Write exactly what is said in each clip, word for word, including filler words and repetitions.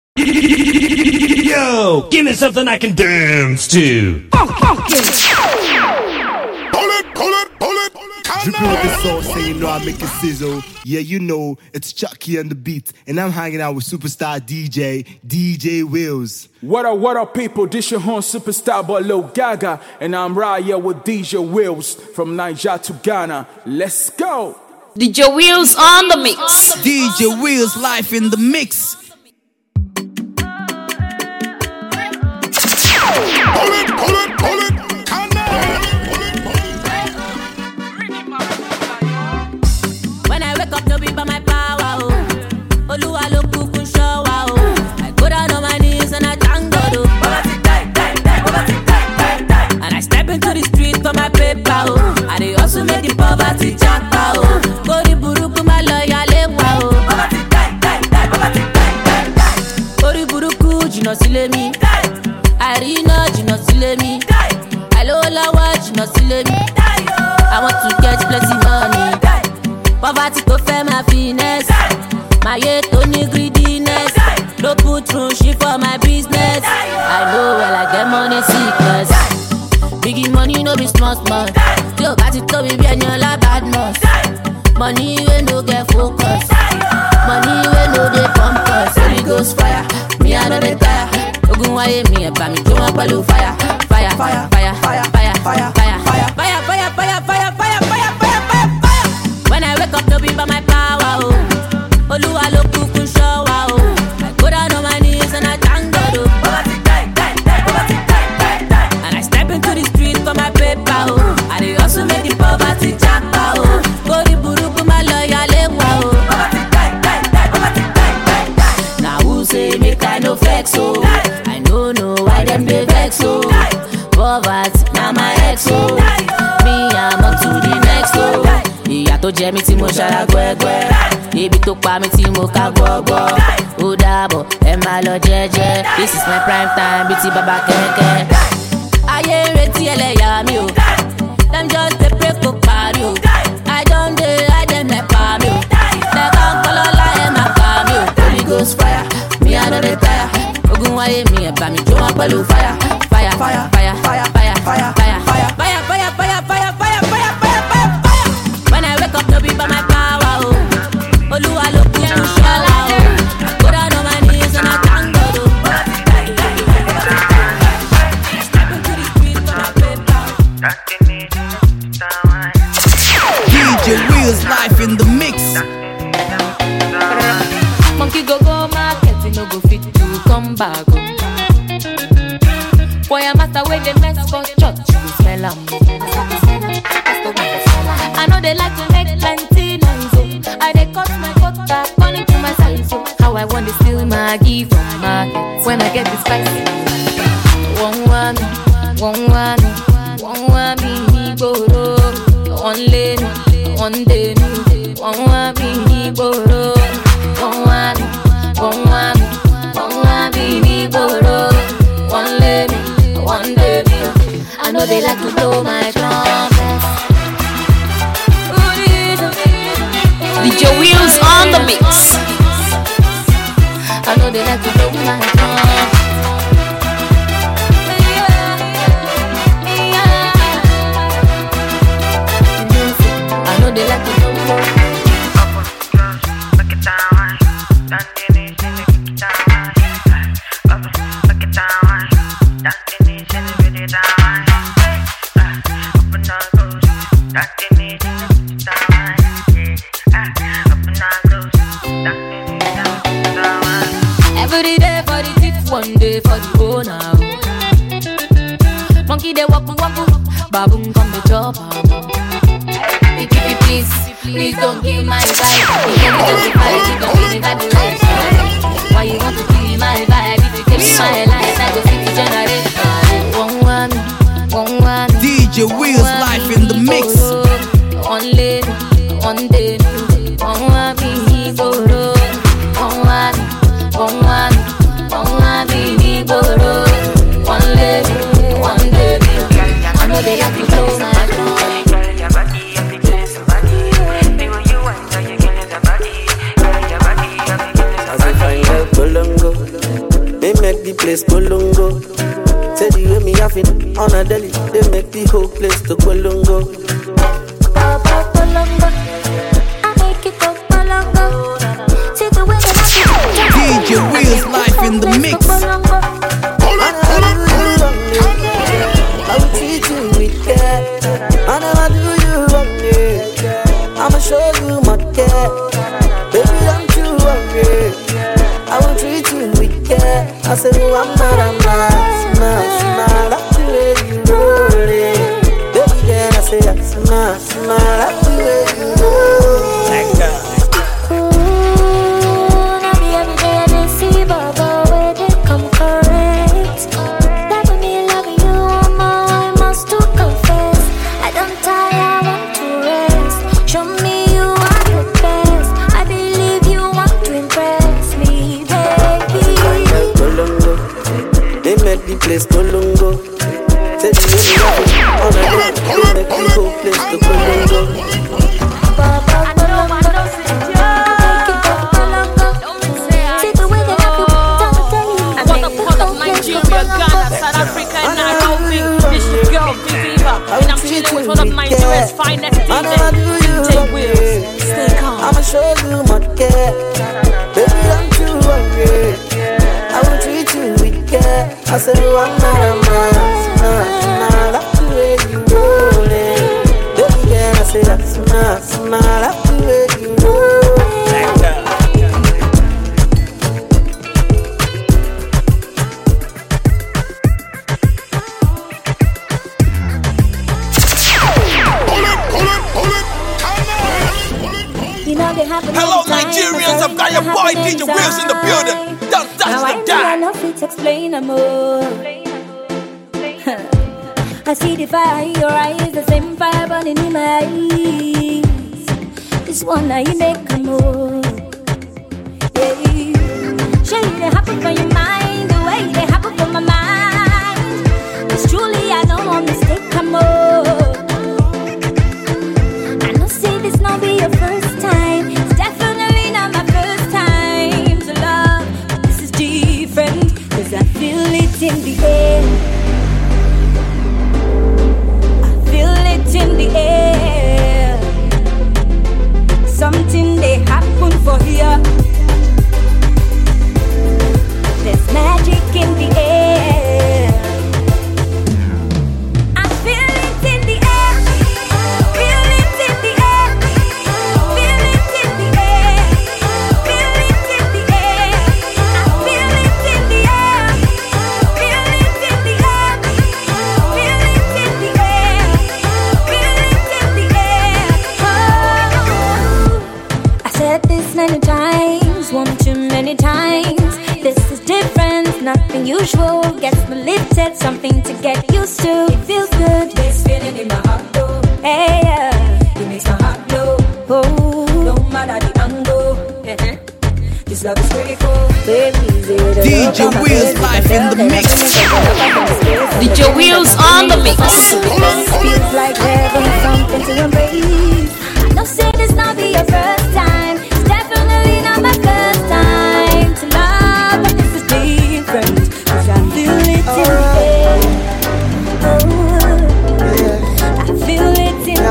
Yo, give me something I can dance to. Pull it, pull it, pull it. Dripping with the sauce, so you know I make it sizzle. Yeah, you know, it's Chucky on the beat. And I'm hanging out with superstar D J, D J Wills. What up, what up, people? This your home superstar, but Lil Gaga. And I'm right here with D J Wills from Niger to Ghana. Let's go. D J Wills on the mix. D J Wills life in the mix. Pull it, pull it, pull it. When I wake up, no be by my power, oh. Oluwa lo kukun showa, oh. I go down on my knees and I thank God, oh. And I step into the street for my paper, oh. I dey also make the poverty japa, oh. Go di buruku my lawyer lewa, oh. Go di buruku jino sile mi. Arina jino sile mi. Alola wa jino sile mi. I want to get plenty money. Poverty to fair my finesse. My yet only greediness. No put through shit for my business. I know well I get money sickness. Biggie money no be small small. Yo, got it to be bien your la bad moss. Money we no get focus. Money we no dey pump us. Holy Ghost fire, me I no dey tire. Ogun waye me e ba mi jo won pẹ̀lú fire. Fire, fire, fire, fire, fire, fire, fire, fire, fire, fire, fire, fire, fire, fire, fire, fire. When I wake up, no be by my power, oh. Oluwa lo kukun showa, oh. I go down on my knees and I thank God, oh. And I step into the street for my paper, oh. I dey also make the poverty japa, oh. Go di buruku my lawyer lewa, oh. Now who say make I no flex, oh. I no know why them dey vex, oh. Poverty, now my ex, oh. Me, I'm up to the next, oh. Ìyà tó jẹ mí tí mo ṣara gbẹ́gbẹ́. Ibi tó pa mí tí mo ká gbọ́gbọ́. Ó dàbọ̀, ẹ máa lọ jẹ́jẹ́. This is my prime time bí ti bàbá kẹ̀kẹ́. Ayé ń retí ẹlẹ́yà mi o. Dem just dey pray kó parí o. I don dey hide dem nepa mi o. Lẹ́ka ń kọ́ lọ́la ẹ máa pa mi o. Holy Ghost fire, mi I no dey tire. Ogun wáyé mi ẹ̀ bá mi jó wọn pẹ̀lú fire. Fire, fire, fire, fire, fire, fire, fire, fire, fire, fire, fire, fire, fire, fire, fire, fire. When I wake up, no be by my power, oh. Oluwa lo kukun showa, oh. Go down on my knees and I thank God, oh. Step into the street for my paper. D J Wills life in the mix. Monkey go go market, you no go fit to come back. Oh. Boy, I'm at the way they mess for church, you smell 'em. I know they like to make plenty noise, oh. I they cut my quota, according to my size, oh. How I want to steal my gift from market when I get this spicy. One one, one one, one one me boro, one lane, one day, one one me boro, one one, one one, one one me boro, one lane, one day. I know they like to blow my trumpet. D J Wills on the mix. I know they like to blow my trumpet. I know they like to blow my trumpet. Every day for the thief, one day for the owner. Monkey they walk, walk, baboon come the chop. Please, please don't kill my vibe. You can't justify it, you don't give me that life. Why you want to kill my vibe? If you give me my life, I go fit to generate. One one, one one. D J Wills life in the mix. One lane, one day, one one me boro, one one, one one, one one me boro, one lane, one day. I know they like to blow my trumpet. As if I love Colombo, they make the place Kolongo. Say the way me have it on a deli, they make the whole place to Kolongo. Papa Kolongo, I make it go Kolongo. See the way that I D J Will's life in the mix. I will treat you with care. I never do you wrong, yeah. I'ma show you my care. Baby, don't you worry. I will treat you with care. I said, oh, I'm not, I'm not, not, not. Like the way you roll it. Baby, girl, I say, that's not, not. Like the way you roll it. Like that. Ooh, now be every day I just see Baba where they come correct. That with me loving you, I must to confess. I don't tire, I want to rest. Show me you are the best. I believe you want to impress me, baby. Kolongo, they make the place Kolongo. Say the way you love it, on a day, they make the whole place to Kolongo. Baba Kolongo, make it go Kolongo. See the way that I feel, don't tell you. I want to pull up Nigeria, Ghana, South Africa, and Nairobi. This is your girl, Viviva, and I'm chilling with one of Nigeria's finest D Js, D J Wills. Stay calm. I'ma show you my care. Baby, don't you worry. I will treat you with care. I said, oh, I'm not a man, nah, nah. Like the way you roll it. Baby, girl, I say, that's not, nah. Like the way you roll it. Like that. You know they happen. Hello, Nigerians, I've got your boy D J Wills in the building. Don't touch Now I the know I dime. know fit explain no more. I see the fire in your eyes, the same fire burning in my eyes. This one now you make a move. Yeah. Show you they happen from your mind, the way they happen from my mind. Cause truly I know I'm mistake come up. I know say this not be your first time. It's definitely not my first time to love. But this is different, cause I feel it in the air. In the air, something they happen for here. There's magic in the air. I feel it in the air. Feel it in the air. Feel it in the air. Feel it in the air. I feel it in the air. Feel it in the air. Feel it in the air. Said this many times, one too many times. This is different, nothing usual. Gets me lifted, something to get used to. It feels good, this feeling in my heart though. Hey, yeah, it makes my heart blow. Oh, no matter the angle. This love is critical. D J Will's life in the mix. D J Wills on the mix. Feels like heaven, something to embrace. I know say this not be your first time. It's definitely not my first time to love, but this is different. Cause I feel it in the air. Oh, I feel it in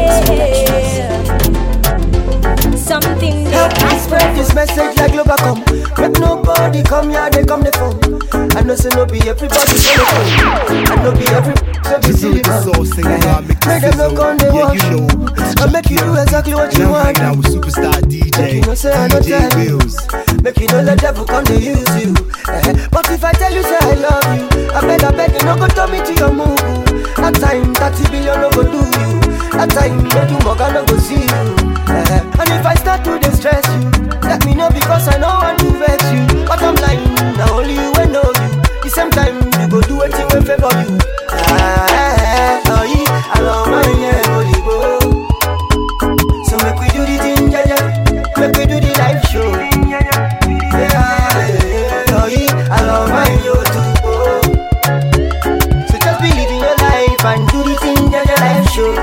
the air. Something that I spread this message like Globacom. Make nobody come here, they come the phone. I know say no be everybody for the phone. I know be every so be silly man. Make them look on the watch. Yeah, you know. I make you do exactly what you want. Now with superstar D J, you know say I don't D J tell you. Wills. Make you know the devil come to use you. Eh, but if I tell you say I love you, I beg, I beg you no go turn me to your move. That time thirty billion no go do you. That time no do more no go see you. Eh, and if I start to distress you, let me know because I know I do vex you. But I'm lying, now only you will know you. The same time you go do anything will favor you. Ah, eh, oh yeah, I love my yeah, holy go. So make we do the thing, yeah, yeah. Make we do the live show. Yeah, yeah, oh yeah, I love my yo too. Oh. So just believe in your life and do the thing, yeah, yeah, live show.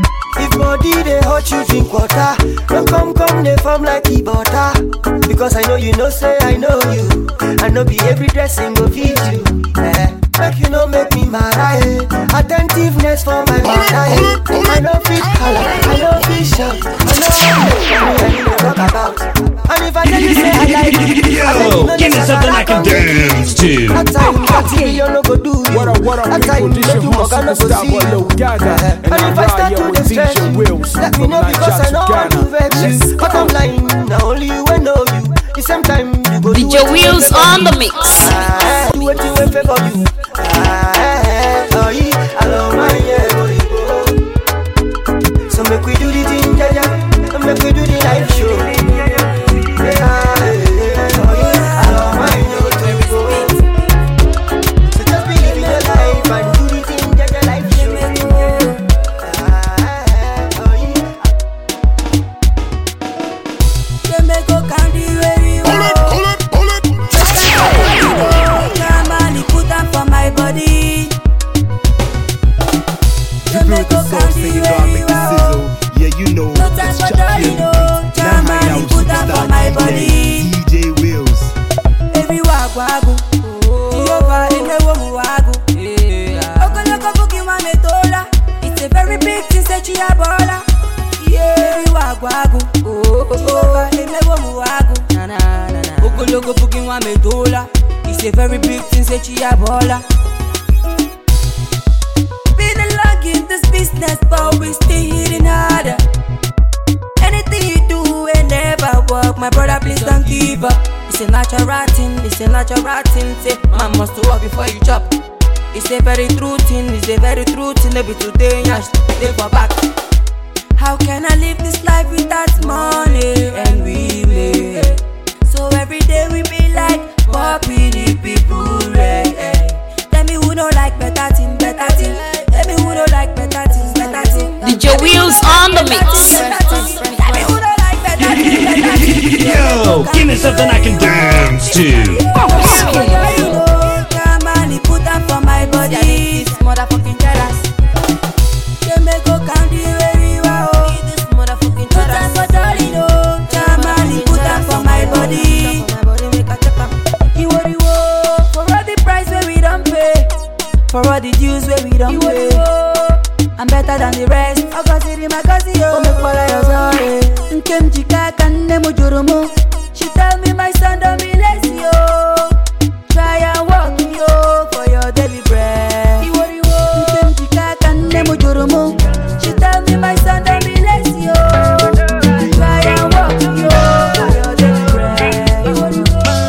If body they hurt you drink water. Don't come come they form like the butter. Because I know you know say I know you. I know be every dressing go fit you. Eh. Make you know make me mad, eh. Attentiveness for my mind, eh. I know fit color, I know fit shout, I know what you talk about. And if I tell you say I like you, yo, give me something I can dance to. That time, that you no go do you. What a what a that time, make you walk and no go see you. And if I start to distress you, let me know because I know how to vex you. But I'm lying, now only you will know you. The same time you go D J Wheels on the mix. Do what you will favor you. So make we do the thing, yeah, yeah. Make we do the live show. So just believe in your life and do the thing, yeah, yeah, live show. They make go candy very well. Pull it, pull it, pull it. Come on, put them for my body. You built the sauce, so you know I make the sizzle. Yeah, you know No time it's for Chucky and dolly, the no. beat. Now I'm hanging out with Put that superstar for my D J, body. D J Wheels. Every wag wagu. Jehovah in the woman wagu. Okoloko fuki wa metola. It's a very big thing, say she a baller. Yeah, every wag wagu. Jehovah in the woman wagu. Okoloko fuki wa metola. It's a very big thing, say she a baller. Been along in this business, but we still hitting harder. Anything you do will never work, my brother, please don't give up. It's a natural thing, it's a natural thing. Say, man must work before you chop. It's a very true thing, it's a very true thing. Maybe today, yes, today for back. How can I live this life without money and we make? So every day we be like, poppy the people, right? Tell me who don't like better thing, better thing. Tell me who don't like better things, better thing. D J Wheels on the mix. Tell me who don't like better things, better things. Yo, give me something I can dance to. Come on, put them for my body. This motherfucking jealous. They make go candy very well. This motherfucking jealous. Put them for dolly, no. Come on, put them for my body. You worry, you for all the price where we don't pay, for all the dues where we don't pay. I'm better than the rest. I got it in my cousin, yo. Make for your sorry. Nkem jika kande mujoromo. She tell me my son don't be lazy, yo. Try and walk, yo, for your daily bread. You worry, yo. Nkem jika kande mujoromo. She tell me my son don't be lazy, yo. Try and walk, yo, for your daily bread. You worry,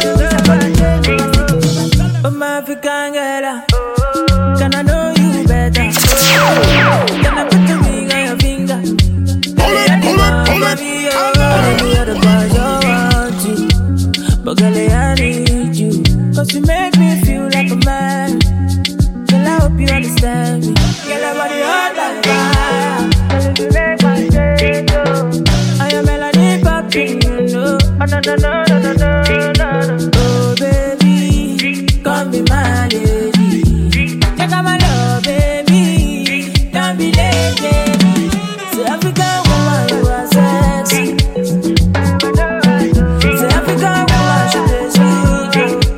yo. I'm African girl. Can I know you better? Can I put the ring on your finger? Pull it, pull it, pull it. Any other boys I want you, but girl I need you. Cause you make me feel like a man. Girl I hope you understand me. Girl I want you hot like fire. You make my day go. I am melody popping, you know. Oh no no no no no no no. Oh baby, come be my lady. Check out my love, baby. Don't be lazy. So African woman, you are sexy. So African woman, she is sweet.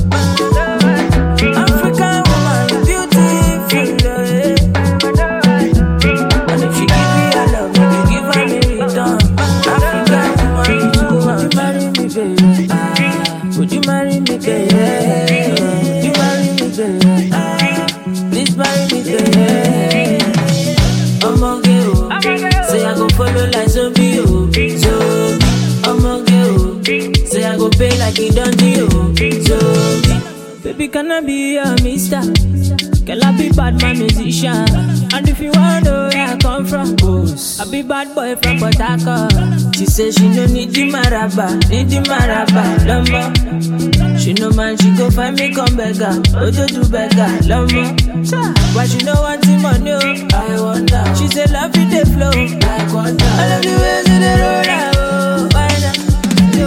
African woman, you beautiful, yeah. And if she give me her love, maybe give her me return. African woman, would you marry me, baby? Ah, would you marry me, baby? Would you marry me, baby? Ah, please marry me, baby. I'm a girl, say I go follow like zombie, oh, zombie. I'm a girl, say I go pay like it done to you, zombie. Baby, can I be your mister? Can I be bad man musician? And if you want to know where I come from, I be bad boy from Port Harcourt. She say she no need the maraba, need the maraba, lumber. She no man, she go find me come beggar, oh to do beggar, lumber. Why she no want the money? I wonder. She say love you the flow, I wonder. I love the ways in the road, oh, why not? You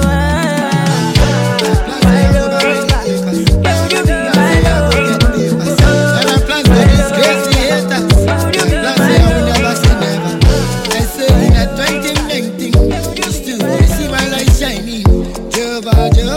want, why not? Yeah, you be my love. And I plan for this crazy hater. I plan for I will never say never. I say in a twenty nineteen, you still see my light shining. Jehovah, Jehovah.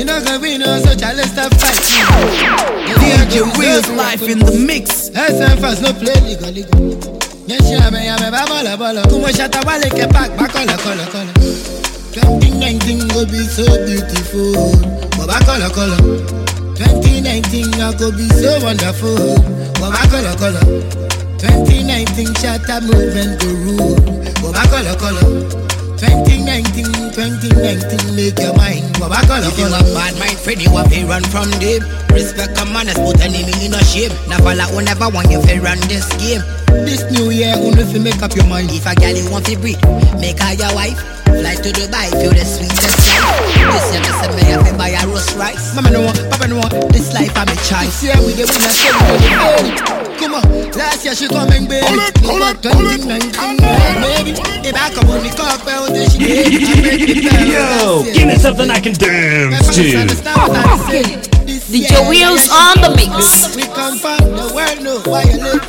You know go win, no, so challenge stop fighting. D J Will's life in the mix. S M fast no play legal legal. Yes, yeah, me, yeah, me, ba bola bola. Kumo shata wale ke back, back color color color. twenty nineteen go be so beautiful, baba color color. twenty nineteen I go be so wonderful, baba color color. twenty nineteen shatter movement go rule, baba color color. twenty nineteen, twenty nineteen, make your mind. Baba color if you a bad mind, Freddy, what they run from them. Respect commanders, put enemy in a shame. Never like one never want you to run this game. This new year, only if you make up your mind. If a girl you want to breathe, make her your wife. Fly to Dubai, feel the sweetest life. This year, just me have to buy a roast rice. Mama no want, Papa no want. This life I'm a child. This year we the winner, so we the baby. Come on, last year she come and baby. But twenty nineteen, baby. If I come on the cup, I will she baby. Yo, give me something I can dance to. D J Wheels on the mix. We come from the world, no violence.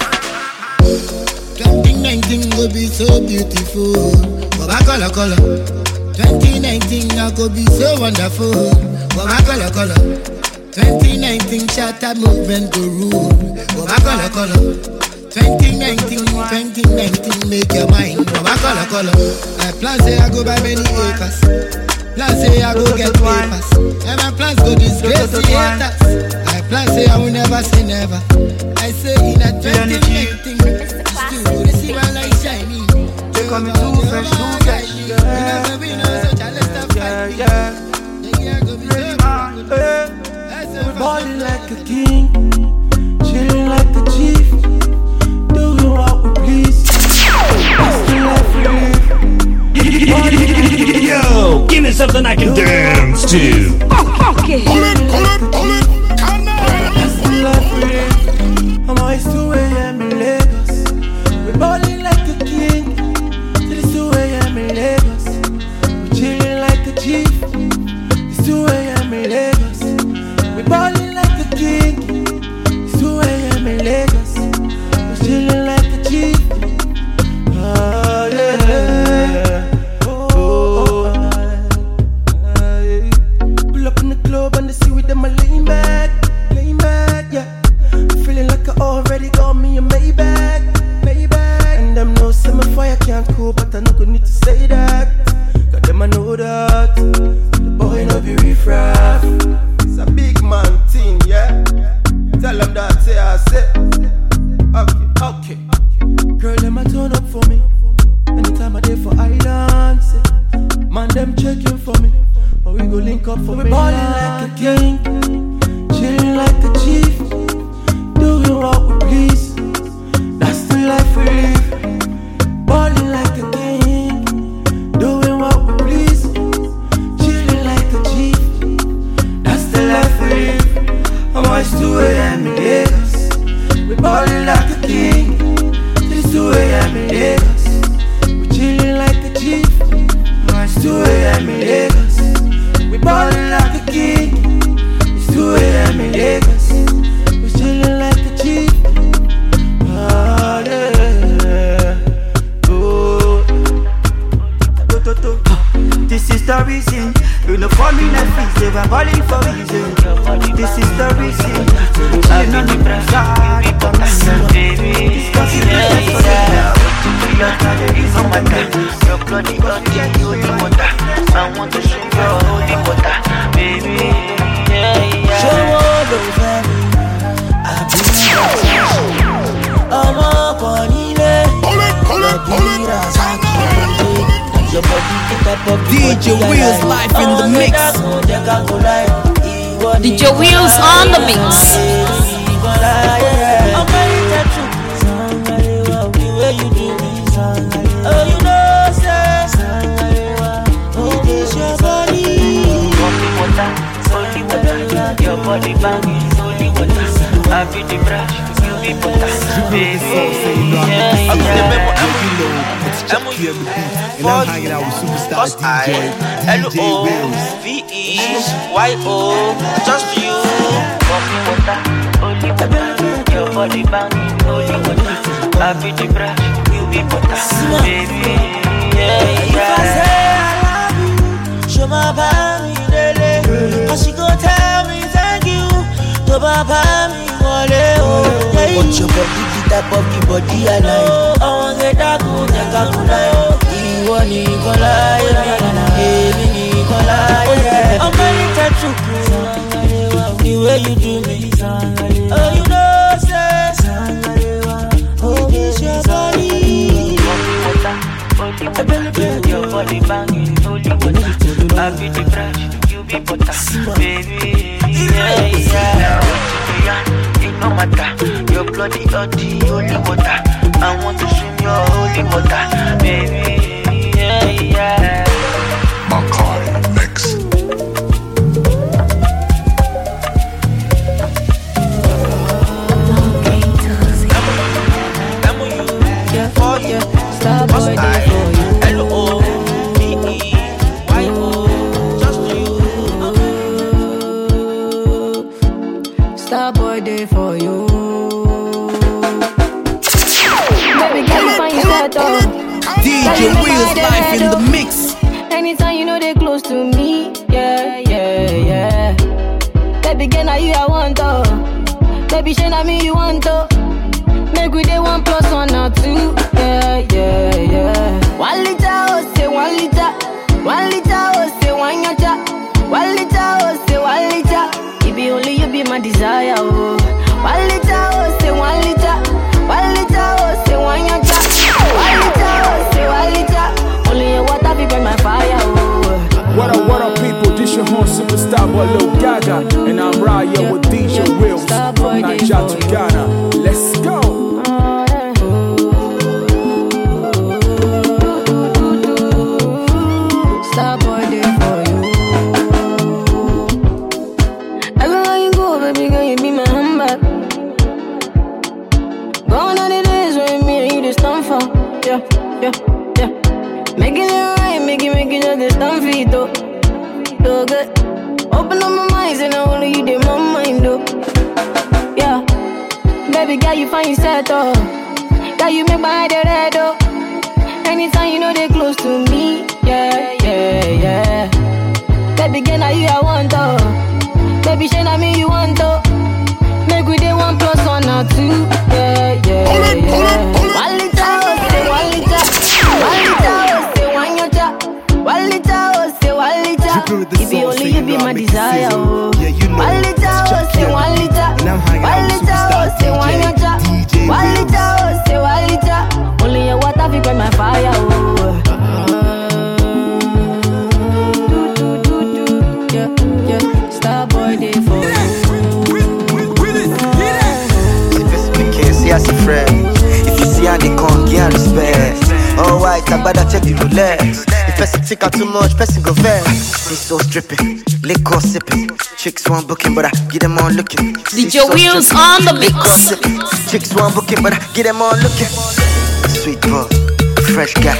twenty nineteen will be so beautiful, Baba color color. twenty nineteen I go be so wonderful, Baba color color. twenty nineteen shatter movement go rule, Baba color color. twenty nineteen, twenty nineteen make your mind, Baba color color. I plan say I go buy many acres, plan say I go get papers, and my plans go disgrace the haters. I plan say I will never say never. I say in a twenty nineteen, still the see my light shining. They call me too fresh, too fresh. You know we know such a list of fight. Yeah, go be so. We're balling like a king, chilling like a chief, doing what we please. That's the life we live. Yo, give me something I can dance to. Okay. Pull it, pull it, pull it. That's the life we live. I'm always two a.m. in Lagos. We're balling like a king, till it's two a.m. in Lagos. We're chilling like a chief, it's two a.m. in Lagos. We're balling like a king, it's two a.m. in Lagos. We're chilling like a chief. Oh yeah. Oh, oh, oh, yeah. Pull up in the club and they see with them a lean back, lean back, yeah. Feeling like I already got me a Maybach, Maybach. And them know say my fire can't cool, but I not gonna need to say that. Got them I know that the boy no be riffraff. It's a big man thing, yeah. Tell them that say I say. Okay, okay. Girl, them a turn up for me. Anytime I day for islands, say. Man, them checking for me. But we go link up for me. We ballin' like a king, chillin' like a chief, doing what we please. That's the life we live. Ballin' like a king, doing what we please. Chillin' like a chief. That's the life we live. I'm always two a.m. in Lagos. We ballin' like a king, till it's two a.m. in Lagos. We chillin' like a chief. It's two a.m. in Lagos. We ballin' like a king. It's two a.m. in Lagos. We chillin' like a chief. Oh, yeah. Oh. Do, do, do. This is the reason. You know for me Netflix, they were balling for reason. This is the reason. Chillin' on the pressure. Discussing the pressure. On my time, your bloody body, you the water. I want to show your holy water, baby. Yeah, yeah. Show all over me. I've been I'm up on it. Pull it, pull it, pull it. D J Wheels life in the mix. D J Wheels on the mix. I'm very true. The way you do me. Oh, you know, say, oh, this your body. Holy water, holy water. Your body banging, holy water. I feel the brush, you be butter, baby. Yeah, yeah. It's Chucky on the beat, and I'm hanging out with superstar D J, D J Wills. V E Y O, just you. Holy water, holy water. Your body banging, holy water. I feel the brush. Baby, yeah, yeah. If I say I love you, show my body, cause she go body, the type of the body I like. I want get that good, I got to lie. You want Nicola, baby Nicola, yeah. I'm very touchy, the way you do me. Oh, you know, say, oh, it's your body. I believe your body banging, holy water. I be the fresh, you be butter, baby. Yeah, yeah, yeah. It no matter. Your bloody dirty, holy water. I want to swim your holy water, baby. Yeah, yeah. Makai mix. Oh yeah, star boy day for you. L O V E Y O, just you. Star boy day for you. Baby girl, you find yourself up. D J Wheels life in the mix. Anytime you know they close to me, yeah, yeah, yeah. Baby girl, now you I want to. Baby, shey na me you want to. Make we day one plus one or two. Yeah, yeah, yeah. One liter, oh, say one liter. One liter, oh, say one yacha. One liter, oh, say one liter. It be only you be my desire, oh. One liter, oh, say one liter. One liter, oh, say one yacha. One liter, oh, say one liter. Only your water be burn my fire, oh. What up, what up, people? This your home superstar boy Lil Gaga, and I'm right here with D J Wheels from Nigeria to Ghana. Let's go. Star boy day for you. Everywhere you go, baby girl, you be my handbag. Gone are the days when me and you just stand for. Yeah, yeah, yeah. Making it right, making, making just this stand for it, though. So good. Open up my mind, and I only you did my mind, though. Yeah. Baby girl, you find yourself, though. Girl, you make my head red, though. Anytime you know they close to me, yeah, yeah, yeah. Baby girl, now you I want to. Baby, shey na me you want to. Make we day one plus one or two, yeah, yeah, yeah. One liter, oh, say one liter. One liter, oh, say one yacha. One liter, oh, say one liter. It be only you be my desire, oh. One liter, oh, say one liter. One liter, oh, say one yacha. One liter, oh, say one liter. Only your water be burn my fire, oh. Do, do, do, do. Yeah, yeah. Star boy day for you. See as a friend. If you see how they come, give her respect. All white, I better check the Rolex. If person take out too much, person go vex. Me so stripping, liquor sipping. Chicks want booking, but I get them on looking. D J Wheels on the mix. Chicks want booking, but I get them on looking. Sweet boy, fresh guy.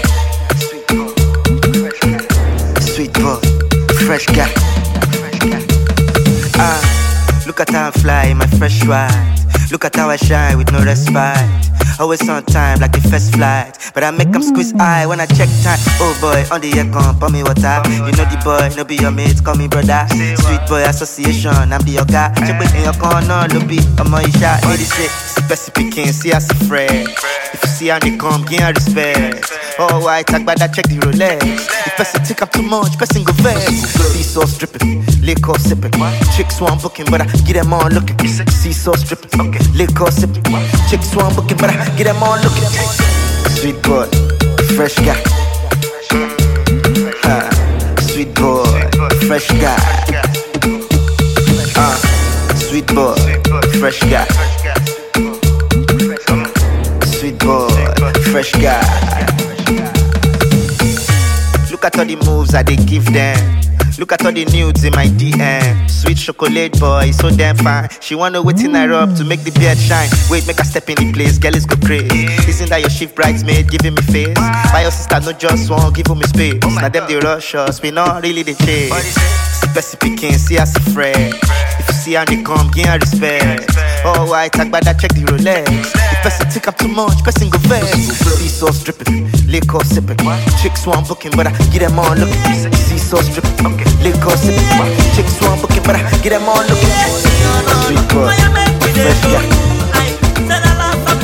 Sweet boy, fresh guy. Ah, look at how I fly in my fresh ride. Look at how I shine with no respite. Always on time like the first flight. But I make them squeeze eye when I check time. Oh boy, on the air come, pour me water. You know the boy, no be your mate, call me brother. Sweet boy association, I'm the your guy. Check it in your corner, no be, I'm on your shot. eighty-six, specific king, see as a friend. If you see how they come, give her respect. Oh white, talk about that, check the Rolex. If person take up too much, person go vex. Seesaw stripping, liquor sipping. Chicks want booking, but I get them on looking. Seesaw stripping, okay. Liquor sipping. Chicks want booking, but I get them on looking. Sweet boy, fresh guy. Uh, sweet boy, fresh guy. Uh, sweet boy, fresh guy. Sweet boy, fresh guy. Look at all the moves I they give them. Look at all the nudes in my D M. Sweet chocolate boy, so damn fine. She wanna wait in her up to make the beard shine. Wait, make her step in the place, girl, let's go crazy. Isn't that your shift bridesmaid giving me face? My your sister no just one, give me space. Now them they rush us, we not really the chase. Specific king, see as a friend. If you see how they come, give her respect. Oh, I talk about that, check the Rolex. If person take up too much, person go vex. Seesaw stripping, liquor sipping. Chicks want booking, but I get them on looking. Seesaw stripping, okay. Liquor sipping. Chicks want booking, but I get them on looking. Sweet boy, fresh guy.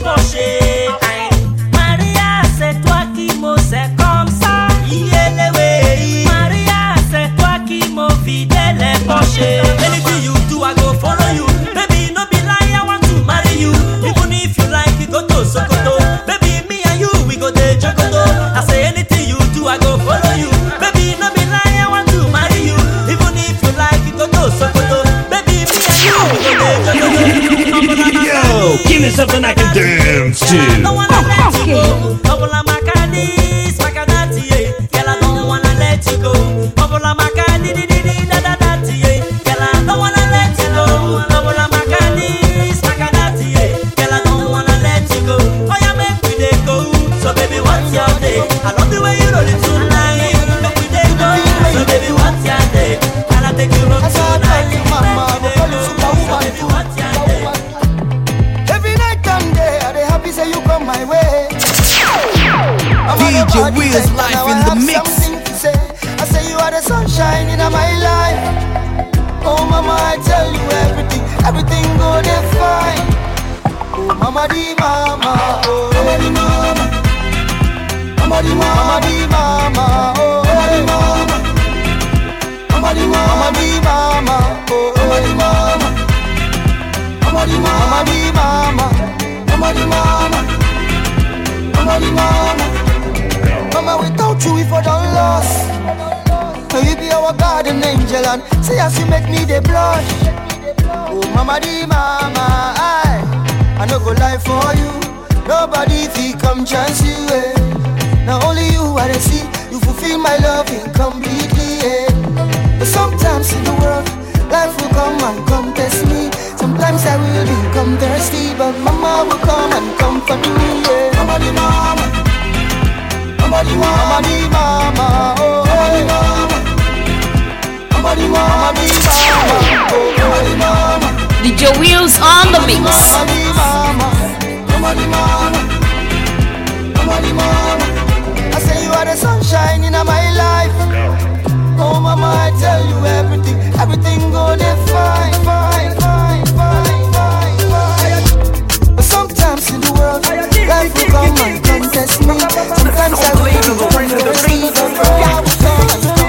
pencher. Maria, c'est toi qui me sais comme ça. Maria, c'est toi qui me vide les poches. Anything you do, I go follow you. Baby, no be lie, I want to marry you. Even if you like, you go to Sokoto. Baby, me and you, we go to Jokoto. I say anything you do, I go follow you. Baby, no be lie, I want to marry you. Even if you like, you go to Sokoto. Baby, me and you, we go to Jokoto. Yo, give me something I can dance to. I don't wanna let you go. Couple of Macadis, Macadati, yeah. Girl, I don't wanna let you go. Couple of Macadi, di di di da da da ti, yeah. Girl, I don't wanna let you go. Couple of Macadis, Macadati, yeah. Girl, I don't wanna let you go. Oh yeah, make we dey go. So baby, what's your day? I love the way you roll it tonight. Make we dey go. So baby, what's your day? I'll take you home tonight. Make we dey go. So baby, what's your day? Every night and day, I dey happy say you come my way. D J Will's life in the mix. I say you are the sunshine in my life. Oh mama, I tell you everything, everything go dey fine. Oh mama di mama, oh mama di mama, mama di mama, mama di mama, oh mama di mama, mama di mama, mama di mama, oh mama di mama, mama di mama, mama di mama, mama di mama, mama di mama. Mama, without you, if I don't lost. So you be our garden angel and say as you make me the blush. Oh mama di mama, I I no go lie for you. Nobody fi come chance you, eh. Now only you I dey see. You fulfill my love incompletely, eh. But sometimes in the world, life will come and come test me. Sometimes I will become thirsty, but mama will come and comfort me, yeah. Mama di mama, mama di mama, mama di mama, oh mama di mama, mama di mama, mama di mama, oh mama di mama. D J Wheels on the mix. Mama di mama, mama di mama, mama di mama. I say you are the sunshine in my life. Oh mama, I tell you everything, everything go there fine, fine, fine, fine, fine, fine. But sometimes in the world, life will come and contest me. Sometimes I will be the one to receive, but I will come and come.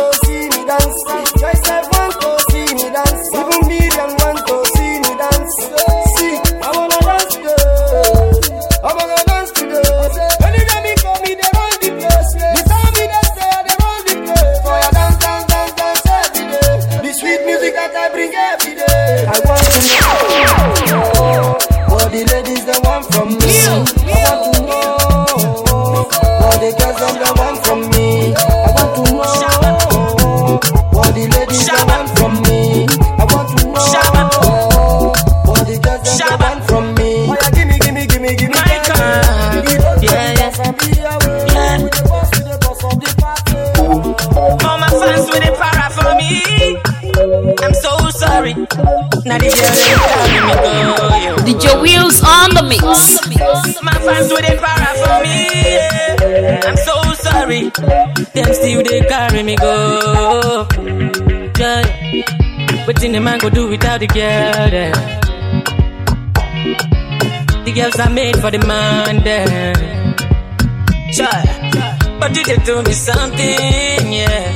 Joyce, I want to see me dance. Even Miriam want to see me dance. carry me go. Yeah. D J Wheels on the mix. My fans wouldn't para for me. Yeah. I'm so sorry. Them still they carry me go. Yeah. But in the man go do without the girl. Yeah. The girls are made for the man. Yeah. Sure. But you did do me something, yeah.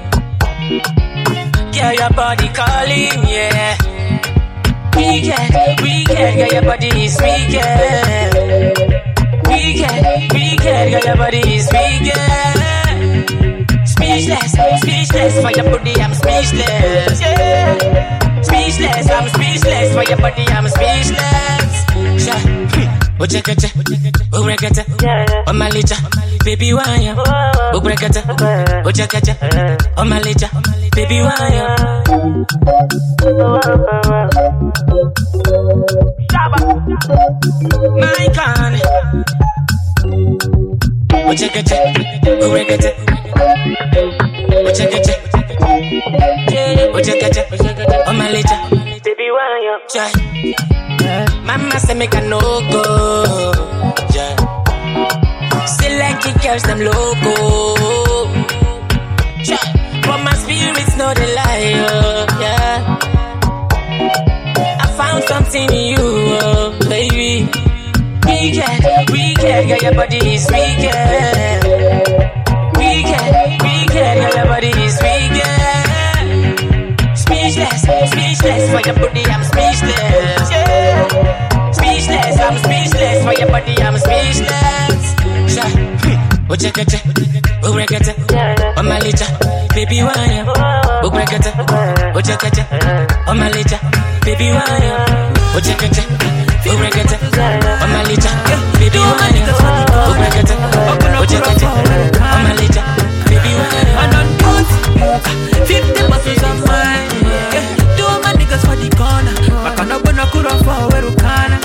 Yeah, your body calling, yeah. Weekend, weekend, yeah, your body is weekend. Weekend, weekend, yeah, your body is weekend. Speechless, speechless, for your body, I'm speechless, yeah. Speechless, I'm speechless, for your body, I'm speechless. Sure. Ojekete, Urekete, Omalija, baby wire. Ubrekete, Ojekete, Omalija, baby wire. My con. Ojekete, Urekete, Ojekete, Ojekete, Omalija, baby wire. Mama say make a no go, yeah. Select the girls them loco, yeah. But my spirit's not a liar, yeah. I found something in you, oh, baby. Weekend, weekend, yeah, your body is weekend. Weekend, weekend, yeah, your body is weekend. Speechless, speechless, for your body I'm speechless, yeah. Speechless, I'm speechless, for your body I'm speechless. Ojekete, Urekete, Omalija, baby wire. Ubrekete, Ojekete, Omalija, baby wire. Ojekete, Urekete, Omalija, baby wire. Ubrekete, Ojekete, Omalija, baby wire. And on good, fifty bottles of mine. Two of my niggas for the corner. Makana bona kura for Werukana.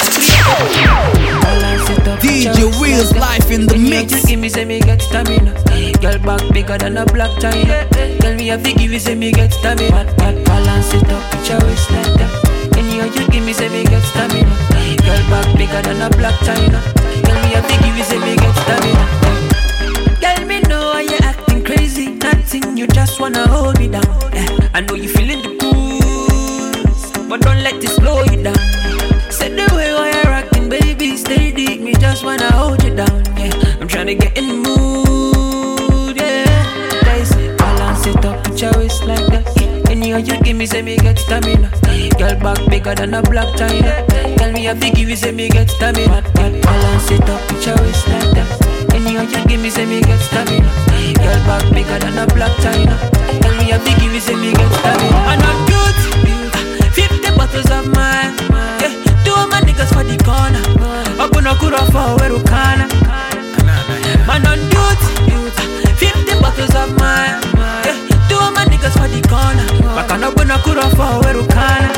D J Wheels life in the mix. You give me say me get stamina. Girl back bigger than a black china. Tell me if you give me say me get stamina. Bad balance it up, put your waist like that. And you you give me say me get stamina. Girl back bigger than a black china. Tell me if you give me say me get stamina. Girl me know why you acting crazy. Nothing, you just wanna hold me down. Yeah. I know you feeling the booze, but don't let this slow you down. Say the way why you're rocking, baby, stay deep. Me just wanna hold you down, yeah. I'm tryna get in the mood, yeah. Guys, balance it up, put your waist like that. Yeah. And you, you give me, say me get stamina. Girl back bigger than a black china. Tell me if you give me, say me get stamina. Girl, balance it up, put your waist like that. And you, you give me, say me get stamina. Girl back bigger than a black china. Tell me if you give me, say me get stamina. And I'm good, fifty bottles of mine. Yeah. Two of my niggas for the corner. Open a kura for Werukana. Man on duty, fifty bottles of mine. Yeah. Two of my niggas for the corner. Makana open a kura for Werukana.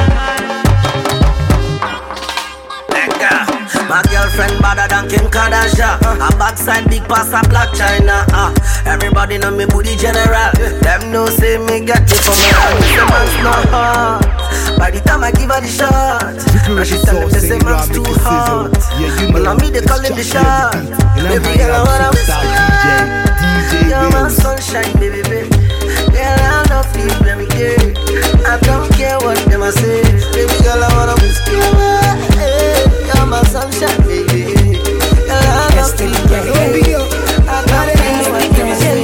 My girlfriend better than Kim Kardashian. Her backside big pass a black China. Uh, everybody know me booty general. Them know say me get it from me. The man's not hard. By the time I give her the shot, and she tell them the same man's too hot. But now me they calling the shot. Baby girl I wanna whisper. You're my sunshine, baby, baby. Girl I love you, let me get it. I don't care what them I say. Baby girl I wanna whisper. You're my sunshine, baby. Girl I love you, baby. I don't care what them I say.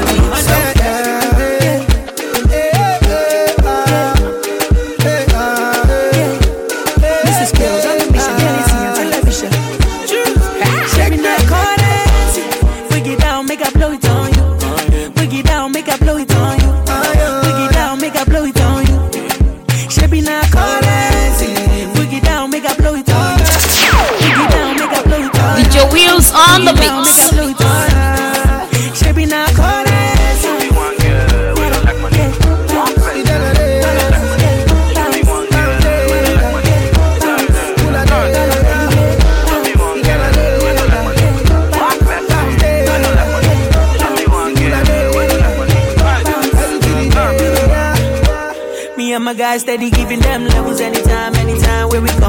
Wheels on the mix. Me and my guys steady giving them levels anytime, anytime.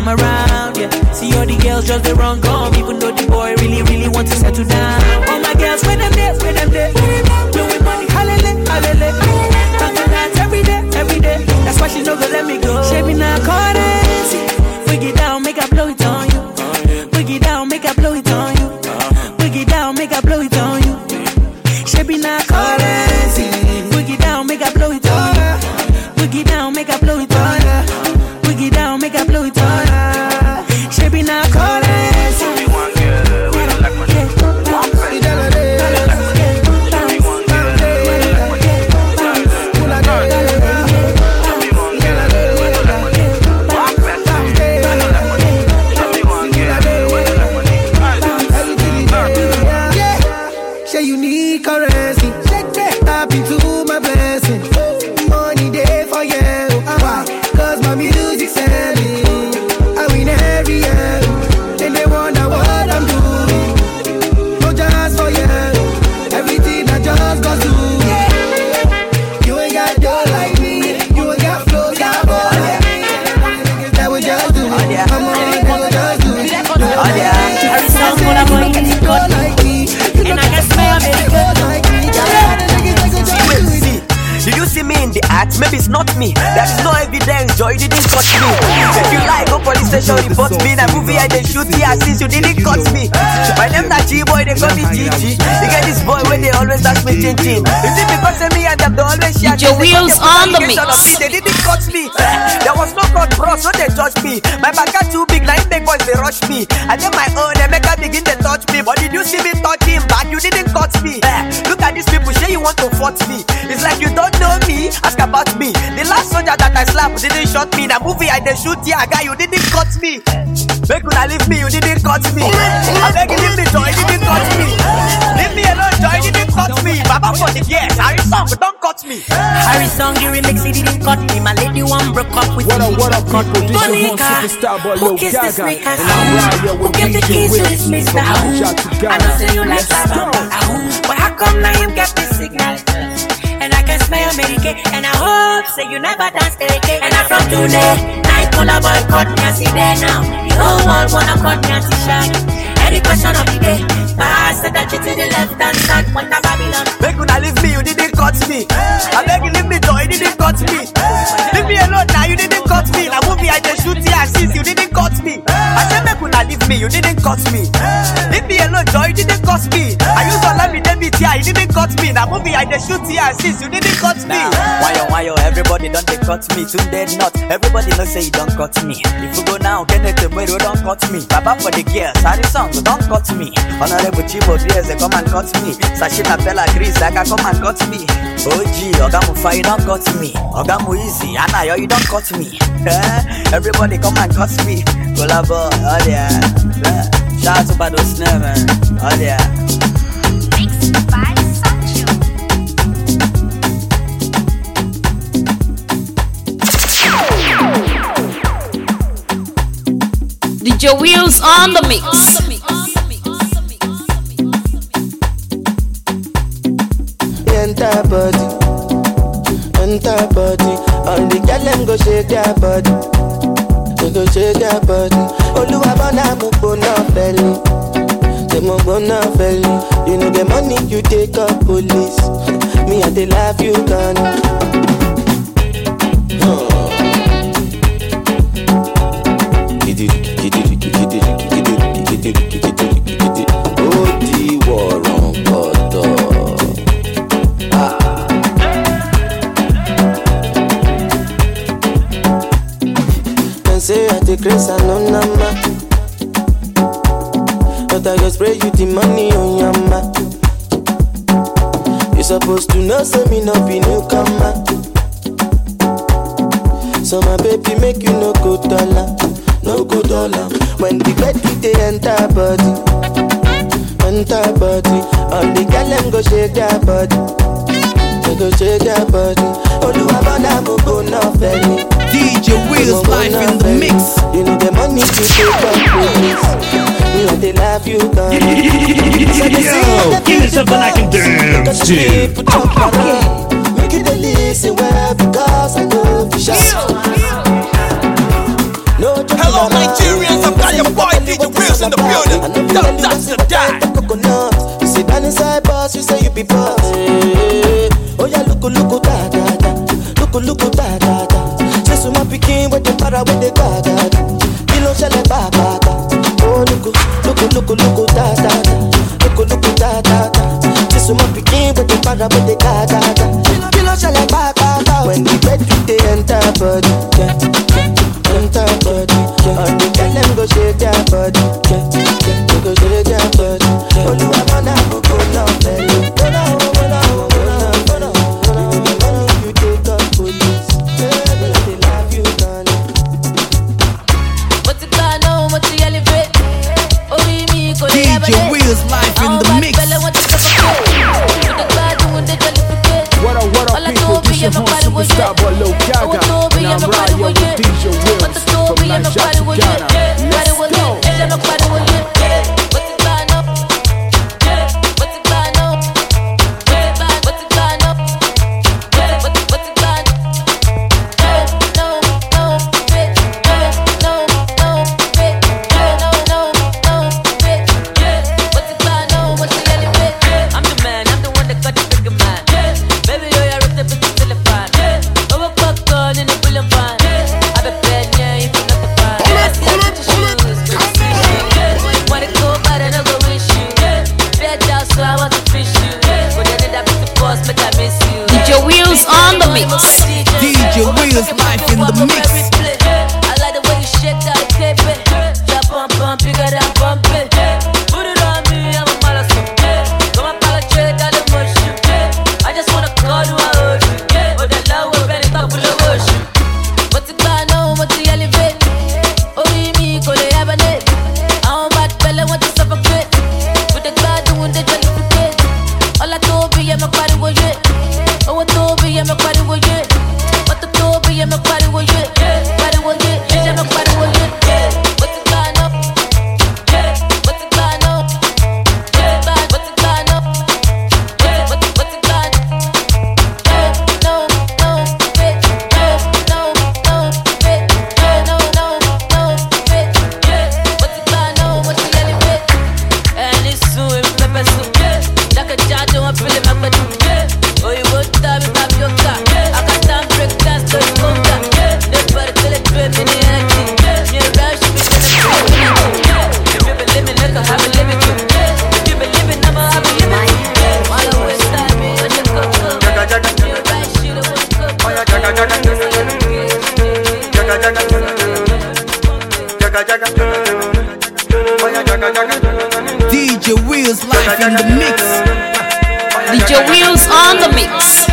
come around, yeah. See all the girls just they run come, even though the boy really, really want to settle down. All my girls, where them there, where them there, blowing money, hallelujah, hallelujah. Talking dance every day, every day. That's why she no go let me go. She be not currency. Break it down, make I blow it on you. Break it down, make I blow it on you. Break it down, make I blow it on you. She be not currency. Break it down, make I blow it on you. Break it down, make I blow it on you. Break it down, make I blow it on you. She be not currency. Maybe it's not me. There is no evidence, Joy didn't touch me. If you like, go police station, report me. That movie I didn't shoot here since you didn't cut me. My name not G-Boy, they call me G G. You get this boy when they always ask me chin chin. Is it because of me and them they always share? D J Wheels on the mix. They didn't cut me. There was no cut, bro, so they judge me. My back are too big, now like big boys they rush me. I did my own, they make a begin to touch me. But did you see me touch him back? You didn't cut me. Look at these people, say you want to fight me. It's like you don't know me, ask about me. The last soldier that I slapped didn't shot me. The movie I did shoot here, guy, you didn't cut me. Make una leave me, you didn't cut me. I beg you leave me, Joy, you didn't cut me. Leave me alone, Joy, you didn't cut me. Baba for the years, Harry Song, don't cut me. Harry Song, you remix, he didn't cut me. My lady one broke up with what me. What up, what up, people? This is one superstar, but Lil Gaga. And I'm right here with D J Wills from Naija to Ghana. I know say you like that, but how come now you get this signal? And I can smell Medicaid, and I hope say you never dance Medicaid. And I'm from today, night color boy cut me and see there now. The whole world wanna cut me and see shine. Any question of the day, pass that you to the left hand side, what a Babylon. Make una leave me, you didn't cut me. I beg you leave me, Joy, you didn't cut me. Leave me alone now, you didn't cut me. The movie I just shoot here since you didn't cut me. I said make una leave me, you didn't cut me. Leave me alone, Joy, you didn't cut me. I used to let me debit here, you didn't cut me. The movie I just shoot here since you didn't cut me. Why yo, why yo, everybody don't they cut me. Too dead not, everybody know say you don't cut me. If you go now, get it to where you don't cut me. Baba for the girls, Harry Song, don't cut me. Honorable Chibo Beers, they come and cut me. Sashina Bella Gris, I can come and cut me. O G, Ogamu Fire, you don't cut me. Ogamu Easy, Anna, yo, you don't cut me. Everybody come and cut me. Collabo, oh yeah. Shout out to Bado Snare, man. Oh yeah. Mixed by Sancho. D J Wheels on the mix. Enter body, enter body. All the girl them go shake their body, they go shake their body. Oluwa bona mo bona belly, they mo bona belly. You know the money you take up police. Me and the life you gone. Say I take grace and no number, but I go spray you the money on your ma. You supposed to know, say me no be newcomer. So my baby make you no go dollar, no go dollar. When the bed they enter body, enter body. All the girl them go shake their body, they go shake their body. Oluwa bona mo go no belly. D J Wheels life in the mix. You know the money to take up police. You know they love you gone. Yo, give me something I can dance to. Make it a listen well because I know for sure. No joke Hello, Nigerians, I've got your boy D J Wheels in the building. Don't touch the dime. You sit down inside boss, you say you be boss. Oh yeah, look, look, da da da. Look, look, da da da. Say so my picking with the para with the da da da. Kilo shell ba ba ba. Oh look, look, look, look, da da da. Look, look, da da da. Say so my picking with the para with the da da da. Kilo shell ba ba ba. When the bed they enter body, yeah, yeah, enter body. And the girl them go shake their body, yeah, yeah, they go shake their body. Only one man I go go now, belly. Go now, go now, go now, go now. Money you take up police, yeah, they love you, man. What's it gonna know? What's the elevate? Only me go D J Wheels life in the mix. What up, what up, people? This your home superstar boy Lil Gaga, and I'm right here with D J Wheels from Nigeria to Ghana. Let's go. On the mix. D J Wheels life in the mix. I like the way you shake that tape it. That bump bump, you got that bump it. Put it on me, I'm a marathon. Come on, penetrate that emotion. I just wanna call you, I hold you. Oh, that love will get it up with the ocean. What's it gonna know? What's the elevate? Oh, you me, go to heaven it. I don't bad fella, want to suffocate. With the God doing the jellificate. All I do be, I'm a body with it. Oh, what do be, I'm a body with it. What the do be, I'm a body with it. Body with it, I'm a body with it. What's it gonna know? What's it gonna know? What's it gonna know? What's it gonna know? No, no, fit. No, no, fit. No, no, no, fit. What's it gonna know? What's the elevate? And it's soon, pepper soup. Like a jar, don't feel it, my body. Oh, you would die without your car. I got time break dance, so you come back. Nobody tell it, dream in the energy. You rush, you be gonna be. You be living like a happy living. You be living, I'm a happy living. While I was time, me, I just go go. You rush, you don't want to go. D J Wheels life in the mix. D J Wheels on the mix.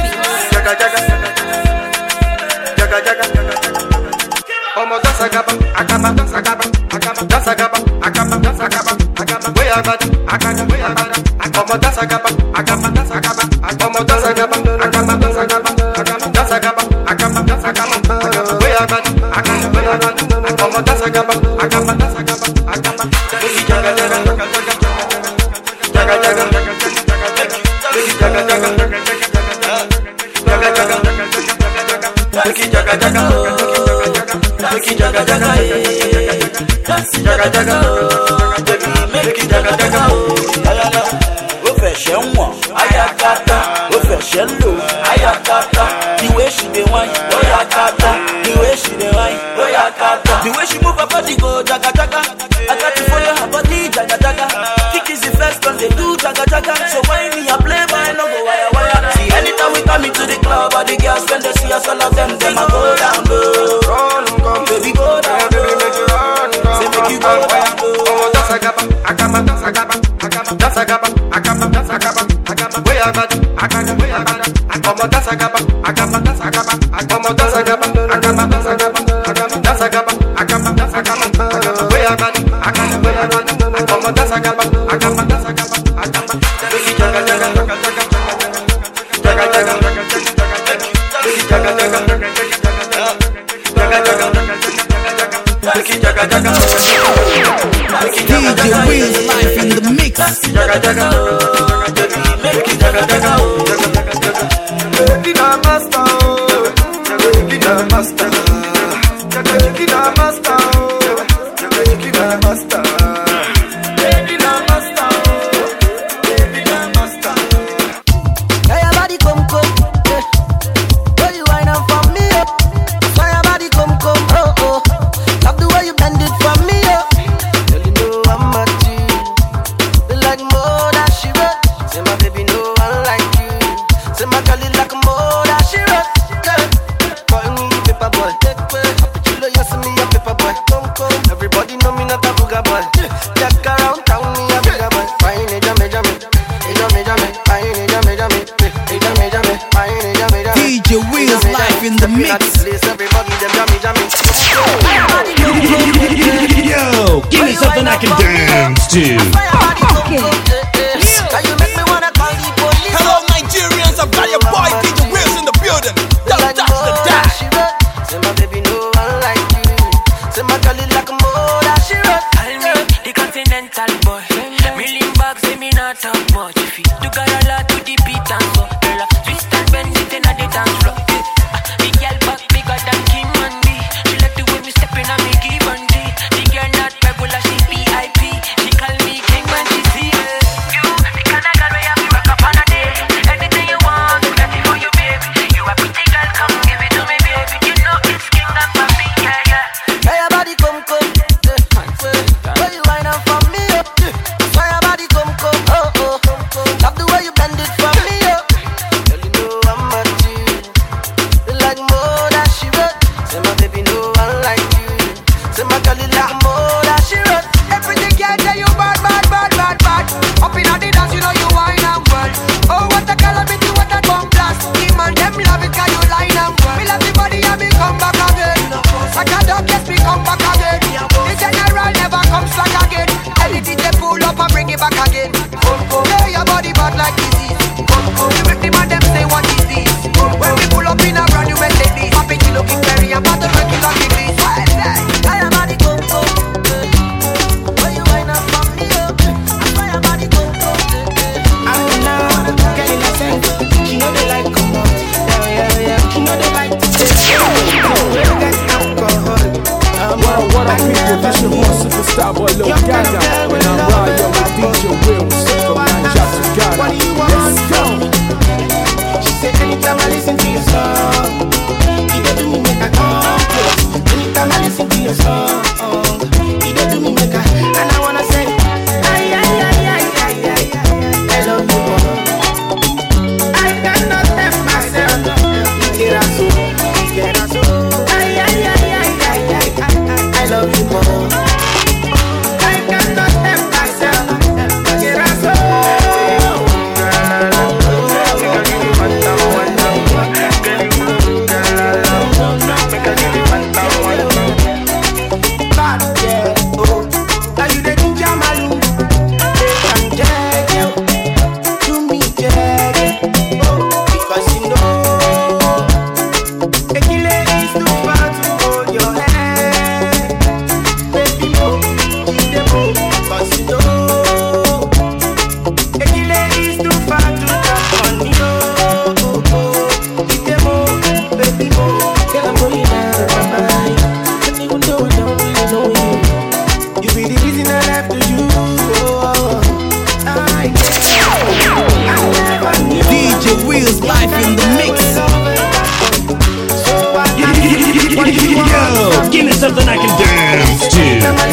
The way she dey whine, oh yeah, kata. The way she dey whine, oh yeah, kata. The way she move her body go jaga jaga. I got to follow her body jaga jaga. Kick is the first one they do jaga jaga. So when me a play by no go wire wire. See anytime we come into the club, all the girls when they see us, all of them them a go down low. Run, come baby go down low. Say make you go down low. Oh that's a gaba, a gaba, that's a gaba, a gaba, that's a gaba, a gaba, that's a gaba, a gaba. Where I got, I got, where I got. Como das a gaba, a gaba, das a gaba, como das a gaba, a gaba, das a gaba, a gaba, das a gaba, a gaba, das a gaba, a gaba. Where I got, I got, where I got. Como das a gaba, a gaba, das a gaba, a gaba. Biggie jaga jaga jaga jaga jaga jaga jaga jaga jaga Biggie jaga jaga D J Wheels life in the mix. Jaga jaga Biggie jaga jaga Kina master, kina master, kina master. to. Hello Nigerians, I've got your boy D J Wills in the building. Don't touch the dash. Say my baby no one like you. Say my girl is like a more that she wrote. Call me the continental boy. Million bucks, say me not talk much. If you do got a lot to the beat and go. Girl, twist and bend it in a the dance floor. The girl back bigger than King Mandy. She like the way me stepping on me give and tea. The girl not regular, she V I P. She call me King when she see me. You, the kind of girl where you have to rock up on a day. Anything you want, do that for you, baby. You a pretty girl, come give it to me, baby. You know it's King and Papi, yeah, yeah. Hey, your body come, come. Where you wind up for me, oh. Why your body come, come, oh, oh. Love the way you bend it for me, oh. Girl, you know I'm at you. You like more that she wrote. Say my baby no one like you. Say my girl, you like more that she wrote. Everything can tell you bad, bad, bad, bad, bad. Up in the dance, you know you wine and well. Oh, what a calamity, what a bomb blast. Him and them love it, cause you line and well. We love the body and me come back again. Like a dog, yes, me come back again. The general never comes back again. Anything they pull up and bring it back again. Yeah, your body bad like disease. You make the man them say what is this? When we pull up in a brand new Mercedes, my bitch looking very and bottle working like it is. Why your body come, come. Where you wind up for me, oh. Why your body come, come. I'm now getting a sense. She know they like come on. Yeah, yeah, yeah. She know they like to say. What up, what up, people? This your boy Superstar Boy Lil Gaga, and I'm riding with D J Wills from Nigeria to Ghana. Let's go. She said anytime I listen to your song, you dey do me make I come close. Anytime I listen to your song, you dey do me make I, and I wanna say, ay ay ay ay ay ay, I love you more. I cannot help myself. Get so, get so. Ay ay ay ay ay ay, I love you more. I cannot help myself. Get so. Give me something I can dance to.